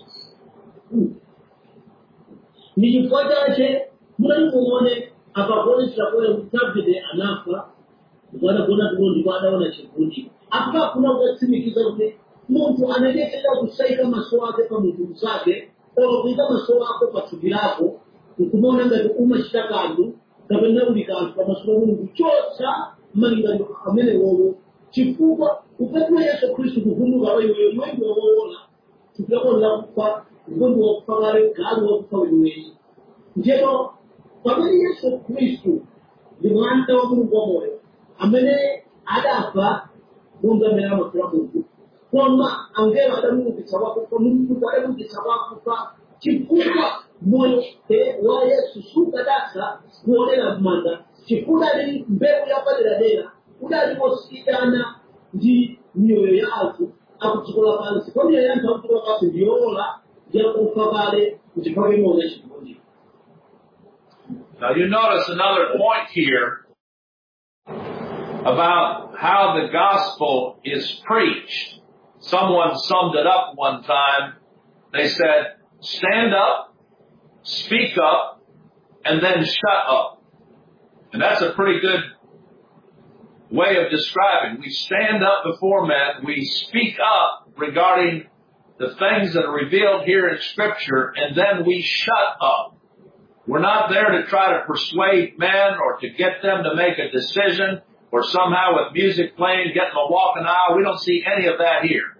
S2: akakuonesha kule Davide anafa bwana tundi kwa adaona chifundi akaba kuna kutsimikiza kuti muntu anayekeza kusaika maso yake kwa mtu zake au kuita maso yako kwa tubirako ukumona ngati umashita kandu kapena ulikantu kwa maso Mungu chocha malingano amene wowo chifukwa upetwa Yesu Kristu kufunga wewe woona tukako la kufa Mungu wa kufangare gari wa kufa wewe njeno pamene Yesu Kristu ndi mwana wa Mulungu wa moyo amene adafa Mungu amene amatula Mungu koma angelo adamukitsa wakufa Mulungu adamukitsa wakufa chifukwa moyo wa Yesu sukadasa kuonera manda chifukwa ali mbewu yapaderadera udali wosikana ndi mioyo ya anthu akudzikola pansi kodi yanthu akudzikola pansi ndiyola yakufa kale kuchipake moyo chifundi.
S1: Now you notice another point here about how the gospel is preached. Someone summed it up one time. They said, stand up, speak up, and then shut up. And that's a pretty good way of describing. We stand up before men, we speak up regarding the things that are revealed here in Scripture, and then we shut up. We're not there to try to persuade men or to get them to make a decision or somehow with music playing, get them to walk an aisle. We don't see any of that here.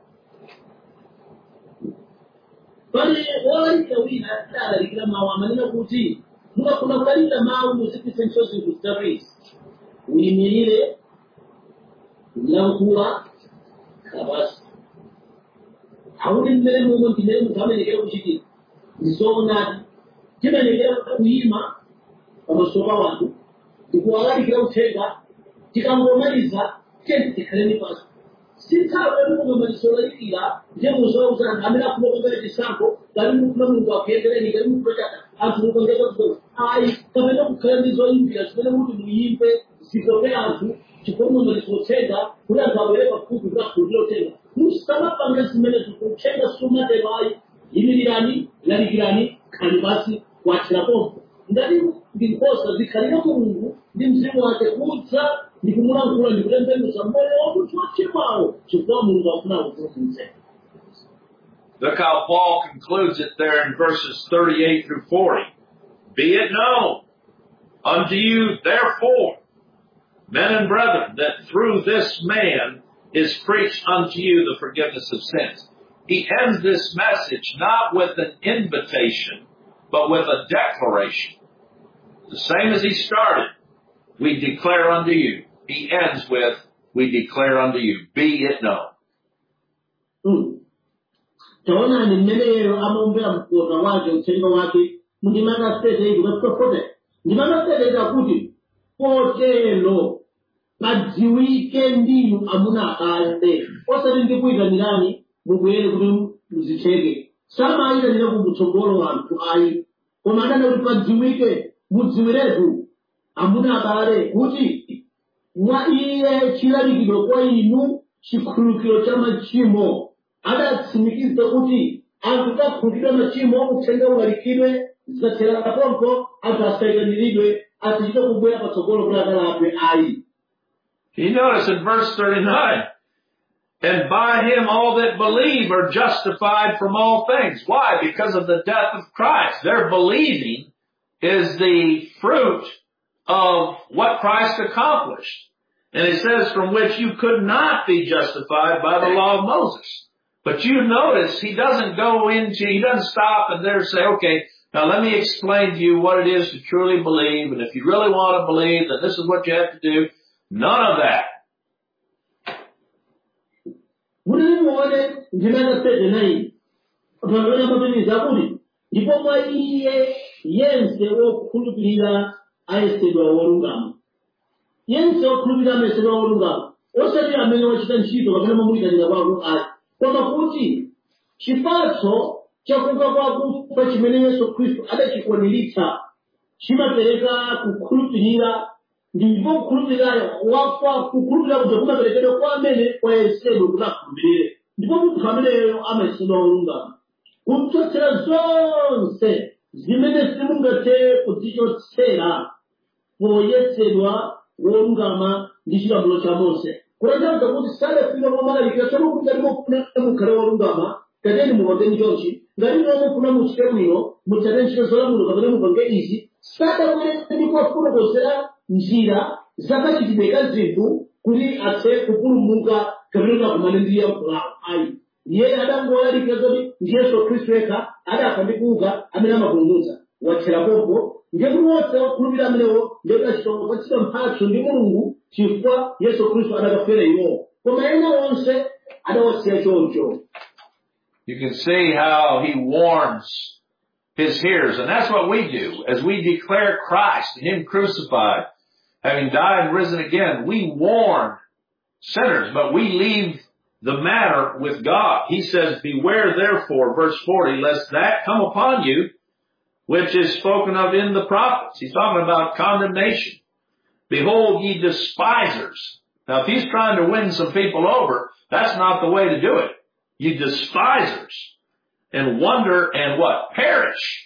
S2: Kimenekera kuima amasoma watu ikuangalikira utega tikangomaliza kenti tikaleni pasi sitawe mumalizo likira je muzoza amena kumogera disango gali Mungu akendeleni gali mproject antu ngongeza kuzo ai kamena kukandizo impira sibele mutu muyimbe sikope antu chikomo malizo utega kulanza wele bakudu kwa kudio tega musama panga simele tukutega suma de bai yimilirani laligirani kanibasi wachira pompo ndali ndikosa zikalira Mungu ndi mzimu wake kutsa ndikumulangula ndikulembenuza moyo wokuti wachimawo chifukwa Mulungu afuna kukufunza.
S1: Look how Paul concludes it there in verses 38 through 40. Be it known unto you, therefore, men and brethren, that through this man is preached unto you the forgiveness of sins. He ends this message not with an invitation, but with a declaration. The same as he started, we declare unto you. He ends with, we declare unto you, be it known.
S2: Taona ni mmeleo amombea mkoka wake mchengo wake mndimana sete hivi kwa ndimana sete za kuti potelo padziwike ndinu amuna akande osati ndikuita nirani mukuyere kuti muzicheke samayitanira kubutsogolo anthu ayi koma adanena kuti padziwike mudziwiretu amuna abale kuti mwa iye chilalikidwa kwa inu chikhululukiro cha machimo adatsimikiza kuti anthu takhululukidwa machimo uthenga ulalikidwe zathera kapompo anthu asayikaniridwe atichite kubwera patsogolo kuti akalapwe ayi.
S1: You notice in verse 39, and by him all that believe are justified from all things. Why? Because of the death of Christ. Their believing is the fruit of what Christ accomplished. And it says from which you could not be justified by the law of Moses. But you notice he doesn't stop and there say, okay, now let me explain to you what it is to truly believe. And if you really want to believe, then this is what you have to do. None of that.
S2: Mulimuone njimena sete nayi. Otangana mabini zaburi. Ndipo mwa iye yense wokhulupirira ayesedwa wolungama. Yense wokhulupirira ayesedwa wolungama. Osati amene wachita ntchito kapena mamuyitanira kwako ayi. Koma kuti chipatso chakuka kwakufa chimene Yesu Khristu adachikwaniritsa chimapereka kukhulupirira ndipo kukhulupirira wafa kukhulupirira kuti kumaperekedwa kwa amene wayesedwa kuti akhulupirire ndipo munthu ameneyo amayesedwa wolungama kuchotsera zonse zimene simungathe kuzichotsera poyesedwa wolungama ndi chilamulo cha Mose. Kutanthauza kuti sadafika pomalalikira tsopano kuti ngati mufuna mukhale wolungama kateni mukonde chonchi ngati mufuna muchite bwino mutsate ntchito zolamulo kapena mupange izi sadabwere ndi kuwafotokozera njira zakachitidwe ka zinthu kuti athe kupulumuka kapena kumane ndi yankulawo ayi. Iye adangoyalalikira kuti ndi Yesu Khristu yekha adafa ndi kuuka amene amapulumutsa wathera pompo ndiye kuti wonse wokhulupirira amenewo ndiye achitopatsidwa mphatso ndi Mulungu chifukwa Yesu Khristu adakafera iwo koma ena onse adawasiya choncho.
S1: You can see how he warns his hearers, and that's what we do as we declare Christ and him crucified, having died and risen again. We warn sinners, but we leave the matter with God. He says, beware therefore, verse 40, lest that come upon you, which is spoken of in the prophets. He's talking about condemnation. Behold, ye despisers. Now, if he's trying to win some people over, that's not the way to do it. Ye despisers, and wonder and what? Perish.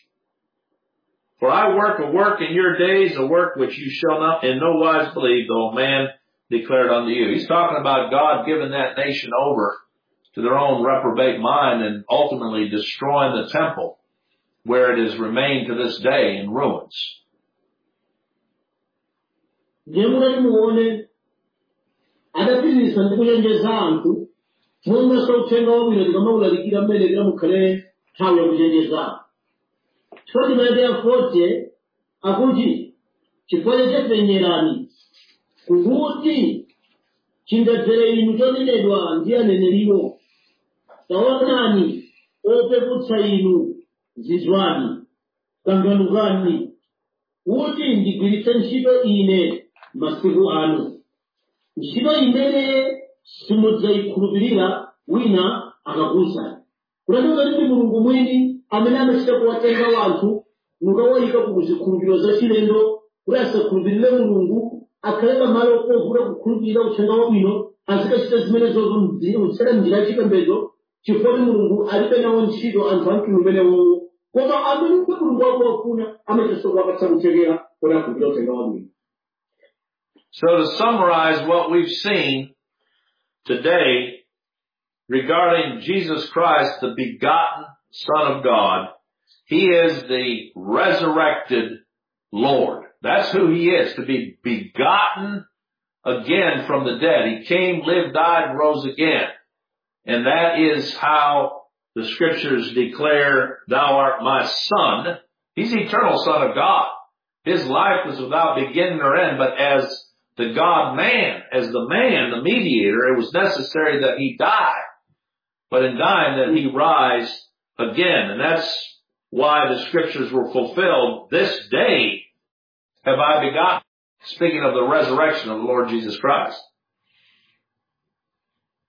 S1: For I work a work in your days, a work which you shall not in no wise believe, though man declared unto you. He's talking about God giving that nation over to their own reprobate mind and ultimately destroying the temple where it has remained to this day in ruins.
S2: Mungu sautenga wabwino tikamawulalikira mmene mukhale nthawi yakuchenjeza. Chifukwa timayendera fote akuti chifukwa chapenyerani kuti chindadzere inu chonenedwa ndi aneneriwo. Taonani opeputsa inu zizwani kanganukani kuti ndigwiritse ntchito ine masiku anu. Ntchito imene simudzayikhulupirira wina akakusa. Kutanthauza kuti Mulungu mwini amene amachita kuwatenga wanthu mukawayika ku zikhulupiriro zachilendo kuti asakhulupirire Mulungu akhale pamalo povuta kukhulupirira uthenga wabwino azikachita zimene zotsera njira yachipembedzo chifukwa Mulungu alibe nawo ntchito anthu amtundu umenewo koma amene Mulungu wafuna amachita kuwapatsa kuthekera kuti akhulupirire uthenga wabwino.
S1: So to summarize what we've seen today regarding Jesus Christ, the begotten Son of God, he is the resurrected Lord. That's who he is, to be begotten again from the dead. He came, lived, died, rose again. And that is how the scriptures declare, thou art my son. He's the eternal Son of God. His life was without beginning or end, but as the God-man, as the man, the mediator, it was necessary that he die, but in dying that he rise again. And that's why the scriptures were fulfilled. This day have I begotten, speaking of the resurrection of the Lord Jesus Christ.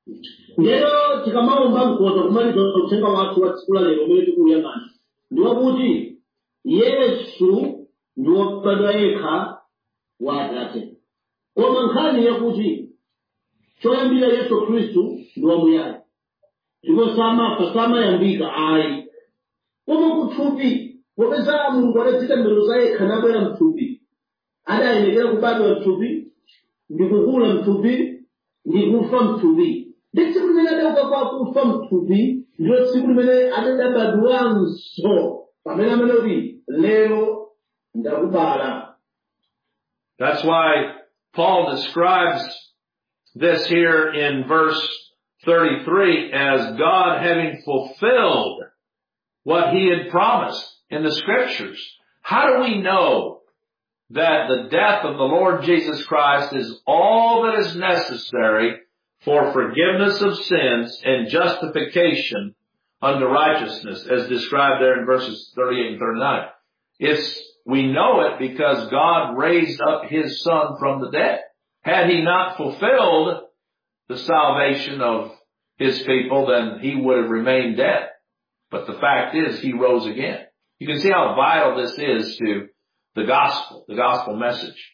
S2: Lero tikamaomba mkoza kumaliza uthenga wathu wa tsiku la lero umene tikuyang'ana ndiwo kuti Yesu ndiwo wobadwa yekha wa Atate. Koma nkhani yakuti choyambira Yesu Khristu ndi wamuyaya ndipo samafa samayambika ayi. Koma kuthupi popeza Mulungu adachita mbiro za yekha nabwera mthupi adayenekera kubadwa mthupi ndi kukula mthupi ndi kufa mthupi. Ndi tsiku limene adauka kwa kufa mthupi ndilo tsiku limene adabadwanso pamene amene kuti lero ndakubala.
S1: That's why Paul describes this here in verse 33 as God having fulfilled what he had promised in the scriptures. How do we know that the death of the Lord Jesus Christ is all that is necessary for forgiveness of sins and justification unto righteousness, as described there in verses 38 and 39? We know it because God raised up his Son from the dead. Had he not fulfilled the salvation of his people, then he would have remained dead. But the fact is, he rose again. You can see how vital this is to the gospel message.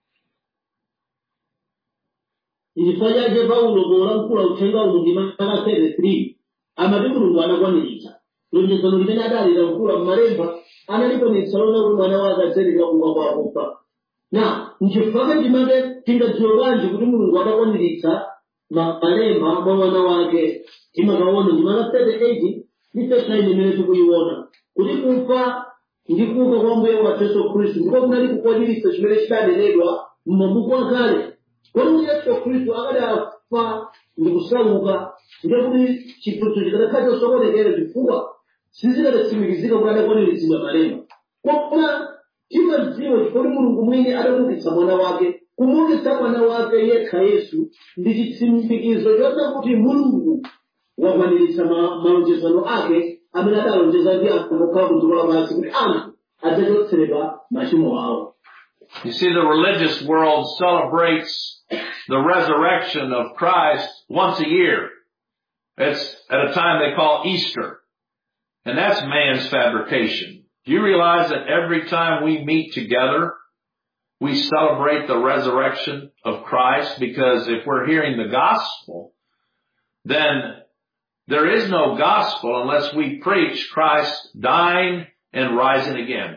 S2: Ichifanyaje Paulo kulankhula uthenga uwu ndi maka 33 amati Mulungu anakwaniritsa lonjezano limene adalira kukula m'malemba analikwaniritsa lona kuti mwana wake adzalira kuuka kwa akufa. Nchifukwa chimene tingadziwe bwanji kuti Mulungu adakwaniritsa malemba mwa mwana wake timakaona ndi maka 38 ndi 39 imene tikuyiona kuti kufa ndi kuuka kwa Mbuye wathu Yesu Khristu ndipo kunali kukwaniritsa chimene chidanenedwa m'mabuku akale. Kodi Yesu Khristu akadafa ndi kusauka ndiye kuti chipulumutso chikanakhala chosokonekera chifukwa sizikadatsimikizika kuti adakwaniritsidwa malemba. Koma timadziwa kuti Mulungu mwini adaukitsa mwana wake. Kumuukitsa mwana wake yekha Yesu ndi chitsimikizo chonena kuti Mulungu wakwaniritsa malonjezano ake amene adalonjeza ndi anthu okhala ku dziko lapansi kuti anthu adzachotseredwa machimo awo.
S1: You see, the religious world celebrates the resurrection of Christ once a year. It's at a time they call Easter. And that's man's fabrication. Do you realize that every time we meet together, we celebrate the resurrection of Christ? Because if we're hearing the gospel, then there is no gospel unless we preach Christ dying and rising again.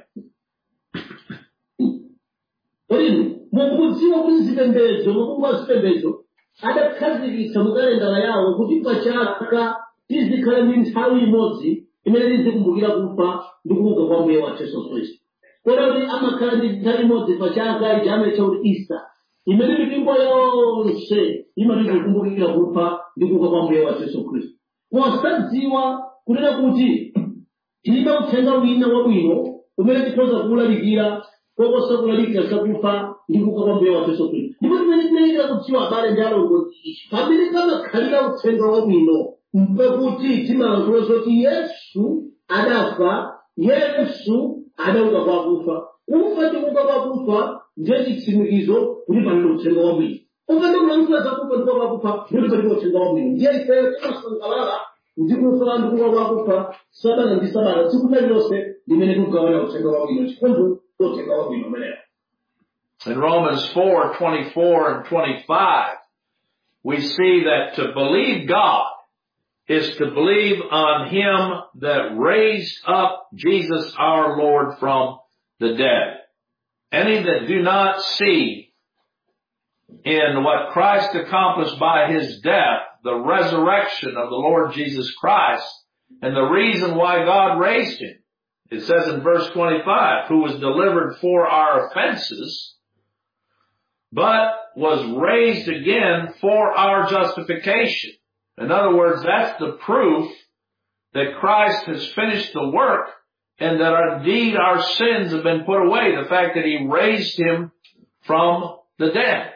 S2: Mukudziwa kuti zipembedzo mukumva zipembedzo adakhazikitsa mukalendala yawo kuti pachaka tizikhala ndi nthawi imodzi imene tizikumbukira kufa ndi kuuka kwa Mbuye wathu Yesu Khristu. Kotero kuti amakhala ndi nthawi imodzi pachaka ija amatcha kuti Easter imene mipingo yonse imatikumbukira kufa ndi kuuka kwa Mbuye wathu Yesu Khristu. Posadziwa kunena kuti tilibe uthenga wina wabwino umene tikhoza kuwulalikira koposa kulalikira zakufa ndi kuuka kwa Mbuye wathu Yesu Khristu. Ndipo timene tiyenera kudziwa abale ndi alongo pamene pamakhalira uthenga wabwino mpekuti timalankhula zoti Yesu adafa, Yesu adauka kwa akufa. Kufa ndi kuuka kwa akufa ndiye chitsimikizo kuti pali uthenga wabwino. Ukati kulankhula zakufa ndi kuuka kwa akufa ndiye pali uthenga wabwino. Ndiye ife timasangalala ndi kufa ndi kuuka kwa akufa sabata ndi sabata tsiku lililonse limene tikugawana uthenga wabwino chifundo uthenga wabwino umenewo.
S1: In Romans 4:24 and 25, we see that to believe God is to believe on him that raised up Jesus our Lord from the dead. Any that do not see in what Christ accomplished by his death, the resurrection of the Lord Jesus Christ, and the reason why God raised him. It says in verse 25, who was delivered for our offenses, but was raised again for our justification. In other words, that's the proof that Christ has finished the work and that indeed our sins have been put away. The fact that he raised him from the dead.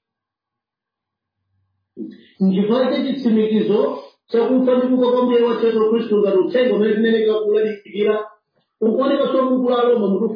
S2: Njifate chitsimikizo chakufa ndi kuuka kwa Mbuye wathu Yesu Khristu ngati uthenga umene timeneka kulalikira ukuoneka sobuku la Roma mutu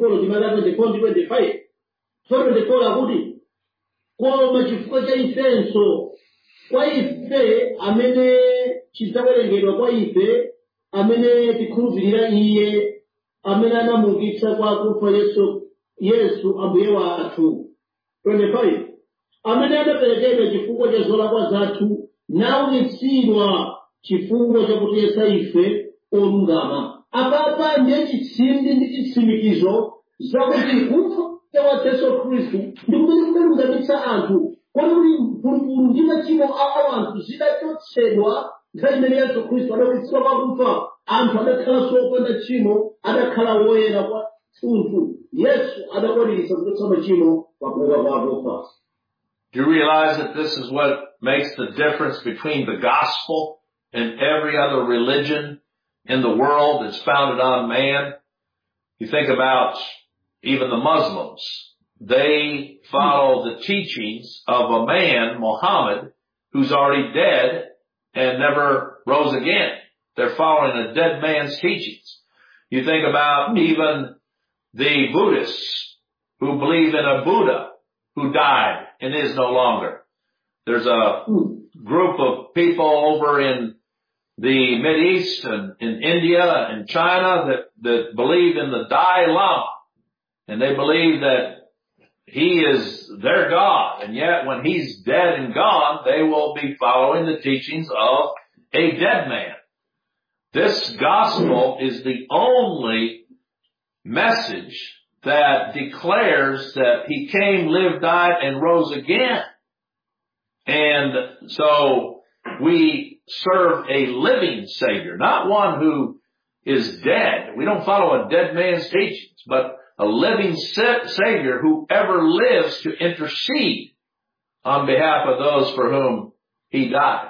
S2: 4:24-25. 4:24 akuti koma chifukwa cha ifenso kwa ife amene chidzawerengedwa kwa ife amene tikhulupirira iye amene anamuukitsa kwa akufa Yesu ambuye wathu. 25 amene adaperekedwa chifukwa cha zolakwa zathu naukitsidwa chifukwa chakutiyesa ife olungama. Apapa ndiye chitsindi ndi chitsimikizo zakuti kufa kwa Yesu Khristu ndi kumene kunalungamitsa anthu kodi kuli mphulupulu ndi machimo a anthu zidachotsedwa nthawi imene Yesu Khristu adaukitsidwa kwa akufa. Anthu adakhala opanda tchimo adakhala woyera kwa thunthu. Yesu adakwaniritsa kuchotsa machimo pakuuka kwa akufa.
S1: Do you realize that this is what makes the difference between the gospel and every other religion in the world that's founded on man? You think about even the Muslims. They follow the teachings of a man, Muhammad, who's already dead and never rose again. They're following a dead man's teachings. You think about even the Buddhists who believe in a Buddha who died and is no longer. There's a group of people over in the Mideast and in India and China that believe in the Dalai Lama. And they believe that he is their God. And yet when he's dead and gone, they will be following the teachings of a dead man. This gospel is the only message that declares that he came, lived, died, and rose again. And so we serve a living Savior, not one who is dead. We don't follow a dead man's teachings, but a living Savior who ever lives to intercede on behalf of those for whom he died.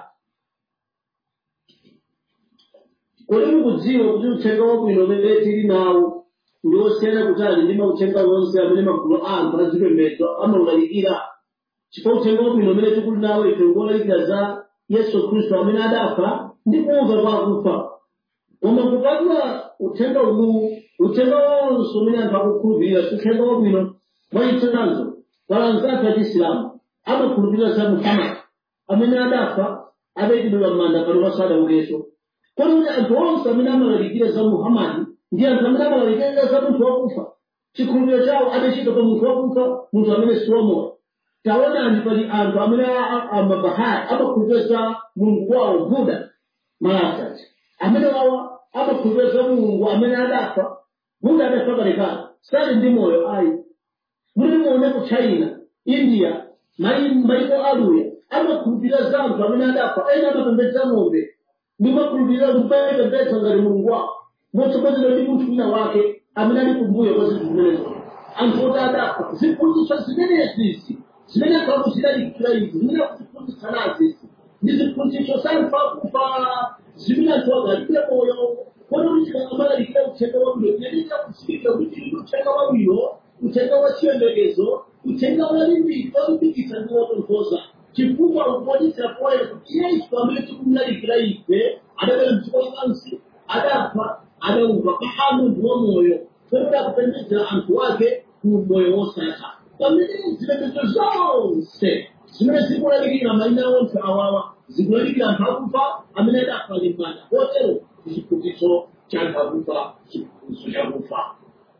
S2: Kodi mukudziwa kuti uthenga wabwino umene tili nawo ndi wosiyana kutali ndi mauthenga onse amene magulu a anthu azipembedzo amawulalikira. Chifukwa uthenga wabwino umene tikuli nawo ife ngolalikira za Yesu Khristu amene adafa ndi kuuka kwa akufa. Koma kupatula uthenga uwu, uthenga wonse umene anthu akukhulupirira si uthenga wabwino mwachitsanzo. Pala anzathu achisilamu amakhulupirira za Muhammad amene adafa adayikidwa m'manda pano pasadaukeso. Kodi kuti anthu onse amene amalalikira za Muhammad ndi anthu amene amalalikira za munthu wakufa, chikhulupiriro chawo adachita pa munthu wakufa, munthu amene si wamoyo. Taonani pali anthu amene amabahai amakhulupirira za mulungu wawo Buddha Mahatma, amene wawa amakhulupirira za mulungu amene adafa. Buddha adafa kalekale sali ndi moyo ayi. Muli muone ku China, India, maiko aluya amakhulupirira za anthu amene adafa. Ena amapembedza ng'ombe ndimakhulupirira kupembedza ngati mulungu wawo motsopezera ndi munthu wina wake amene ali kumbuyo kwa zinthu zimenezo. Anthu oti adafa ziphunzitso zimenezi zimene akakuzilalikira izi zimene akuziphunzitsa nazi ndi ziphunzitso za anthu akufa zimene anthu agalipire moyo. Kodi kuti amalalikira uthenga wabwino tiyenera kudziwika kuti ndi uthenga wabwino, uthenga wa chiyembekezo, uthenga wolimbikitsa ndi wotonthoza. Chifukwa ukuonetsa poyera kuti Yesu amene tikumulalikira ife adabwera m'dziko lapansi adafa adauka kukhala munthu wamoyo kodi akupembedzera anthu ake ku moyo wosatha. Pamene zipembedzo zonse zimene zikulalikira mayina onse awawa zikulalikira anthu akufa amene adafa ali m'manda. Kotero chiphunzitso cha anthu akufa, chiphunzitso chakufa.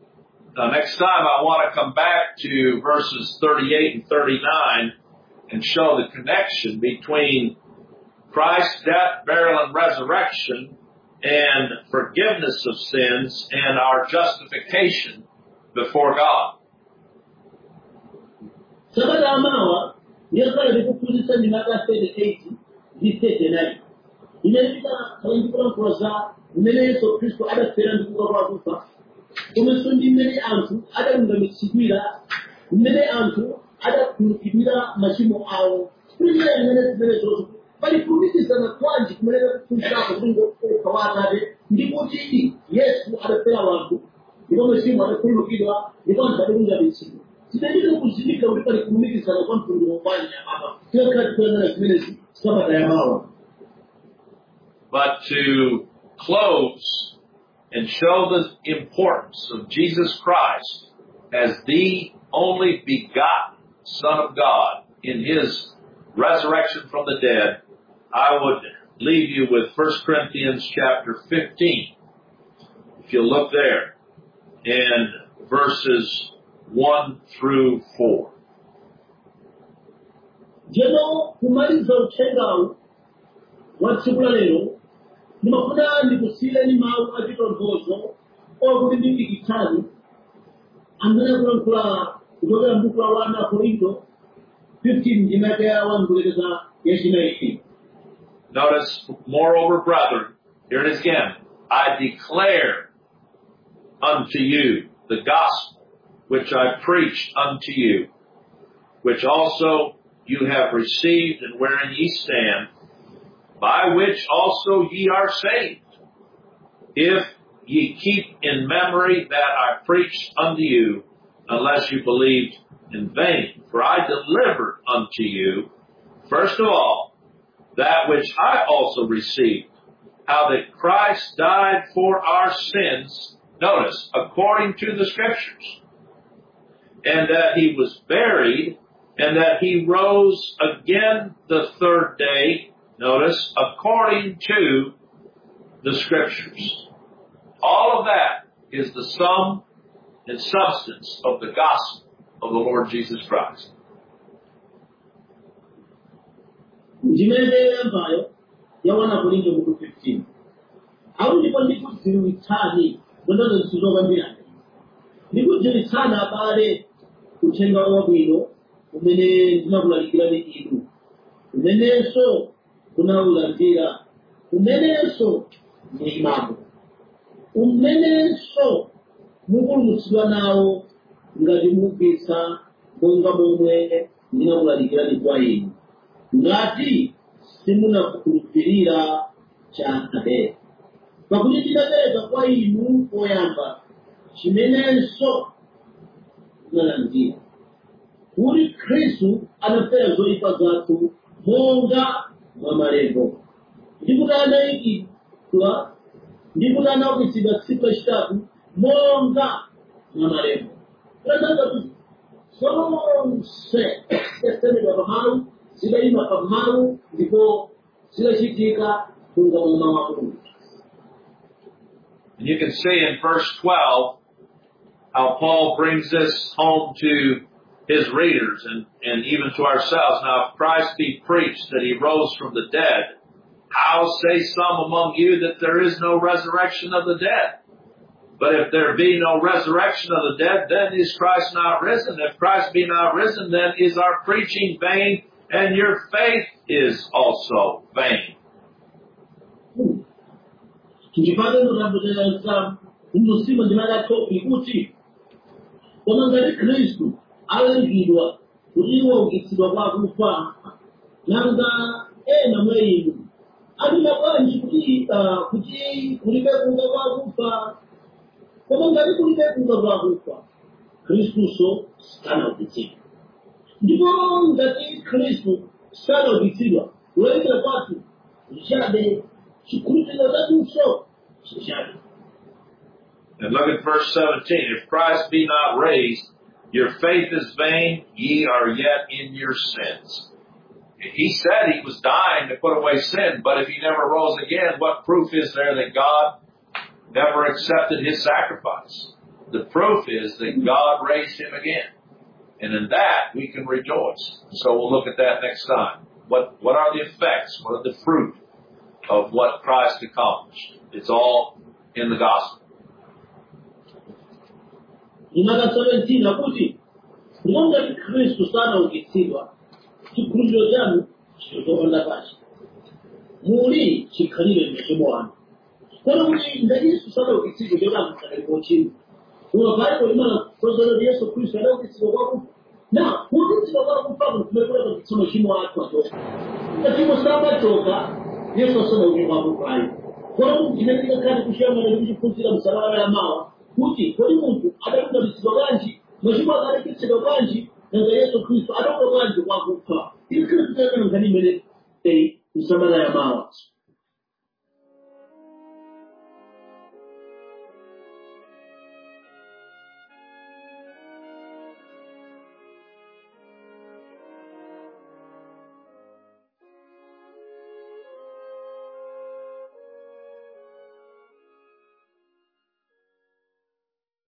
S1: Next time I want to come back to verses 38 and 39 and show the connection between Christ's death, burial, and resurrection and forgiveness of sins and our justification before God.
S2: Sabata amawa yakala ndikuphunzitsa ndi maka 38 ndi 39. Inalika kalendikula kuwaza mmene Yesu Khristu adafera ndi kuuka kwa akufa. Komanso ndi mmene anthu adalungamitsidwira, mmene anthu adakhulupirira machimo awo. Kuliza imene zimenezo pali kulumikizana kwanji kumene kuphunzirako kuti ngokufa wa Atate ndi kuti Yesu adafera wanthu ndipo machimo adakhululukidwa ndipo anthu adalungamitsidwa. Zimene kuzindika kuti pali kulumikizana kwa mtundu wopanja apa. Tiyokhati kuyang'ana zimenezi sabata yamawa.
S1: But to close and show the importance of Jesus Christ as the only begotten Son of God in his resurrection from the dead, I would leave you with 1 Corinthians chapter 15. If you look there, and verses 1 through 4.
S2: Jeno kumaliza uthengawu wa tsiku la lero ndimafuna ndikusiyeni mawu achitonthozo okulimbikitsani amene akulankhula kuchokera m'buku la 1 Korinto 15 ndimake ya 1 kulekeza ya 19.
S1: Notice, moreover, brethren, here it is again, I declare unto you the gospel which I preached unto you, which also you have received and wherein ye stand, by which also ye are saved, if ye keep in memory that I preached unto you, unless you believed in vain. For I delivered unto you, first of all, that which I also received, how that Christ died for our sins, notice, according to the Scriptures, and that he was buried, and that he rose again the third day, notice, according to the Scriptures. All of that is the sum and substance of the gospel of the Lord Jesus Christ.
S2: Ndimene yambayo ya 1 Korinto 15. Awu ndipo ndikudziwitsani bondozo zizokambirana. Ndikudziwitsani abale uthenga wabwino umene ndinakulalikirani inu. Umenenso kunawulandira. Umenenso ndi imamo. Umenenso mupulumutsidwa nawo ngati mugwisa monga momwe ndinakulalikirani kwa inu. Ngati simunakhulupirira chabe. Pakuti tinapereka kwa inu poyamba chimenenso munalandira. Kuti Khristu anafera zoyipa zathu monga mwa malembo. Ndikuti anayikidwa, ndikuti anaukitsidwa tsiku lachitatu monga mwa malembo. Kunatanga kuti zonse zasemedwa pamawu zidayima pamawu ndipo zidachitika monga mwa mawu.
S1: And you can see in verse 12 how Paul brings this home to his readers and even to ourselves. Now, if Christ be preached that he rose from the dead, how say some among you that there is no resurrection of the dead? But if there be no resurrection of the dead, then is Christ not risen? If Christ be not risen, then is our preaching vain, and your faith is also vain.
S2: Chipande ndamboza umusima ndinakatopi kuti koma ngati Khristu alangidwa kuti iwo ukitsidwa kwa kufa nanga ena mwa inu alina bwanji kuti kulibe kunga kwa kufa koma ngati kulibe kunga kwa kufa Khristuso sanaukitsidwa ndipo ngati Khristu sanaukitsidwa kulayikira kwathu chabe chikhulupiriro chatunso chichabe.
S1: And look at verse 17. If Christ be not raised, your faith is vain, ye are yet in your sins. He said he was dying to put away sin, but if he never rose again, what proof is there that God never accepted his sacrifice? The proof is that God raised him again. And in that, we can rejoice. So we'll look at that next time. What are the effects? What are the fruit of what Christ accomplished? It's all in the gospel.
S2: Inaka 17 akuti monga Khristu sanaukitsidwa chikhulupiriro chanu chitokonda pachi muli chikhalire m'machimo anu kono kuti ngati Yesu sanaukitsidwa chokamutsalali kochimwa uno Baibulo limana kusonyeza kuti Yesu Khristu anaukitsidwa kwa kufa na kuukitsidwa kwa kufa kumekuleka kuti machimo athu achoka machimo samachoka Yesu asanaukitsidwa kwa kufa kono kuti chimene tikakhala kushiyana ndi kuchiphunzira msalala ya mawa kuti kodi munthu adakulungamitsidwa bwanji machimo akaleketsedwa bwanji nanga Yesu Khristu adauka bwanji kwa kufa ili Khristu takana ngani imene msalala ya mawa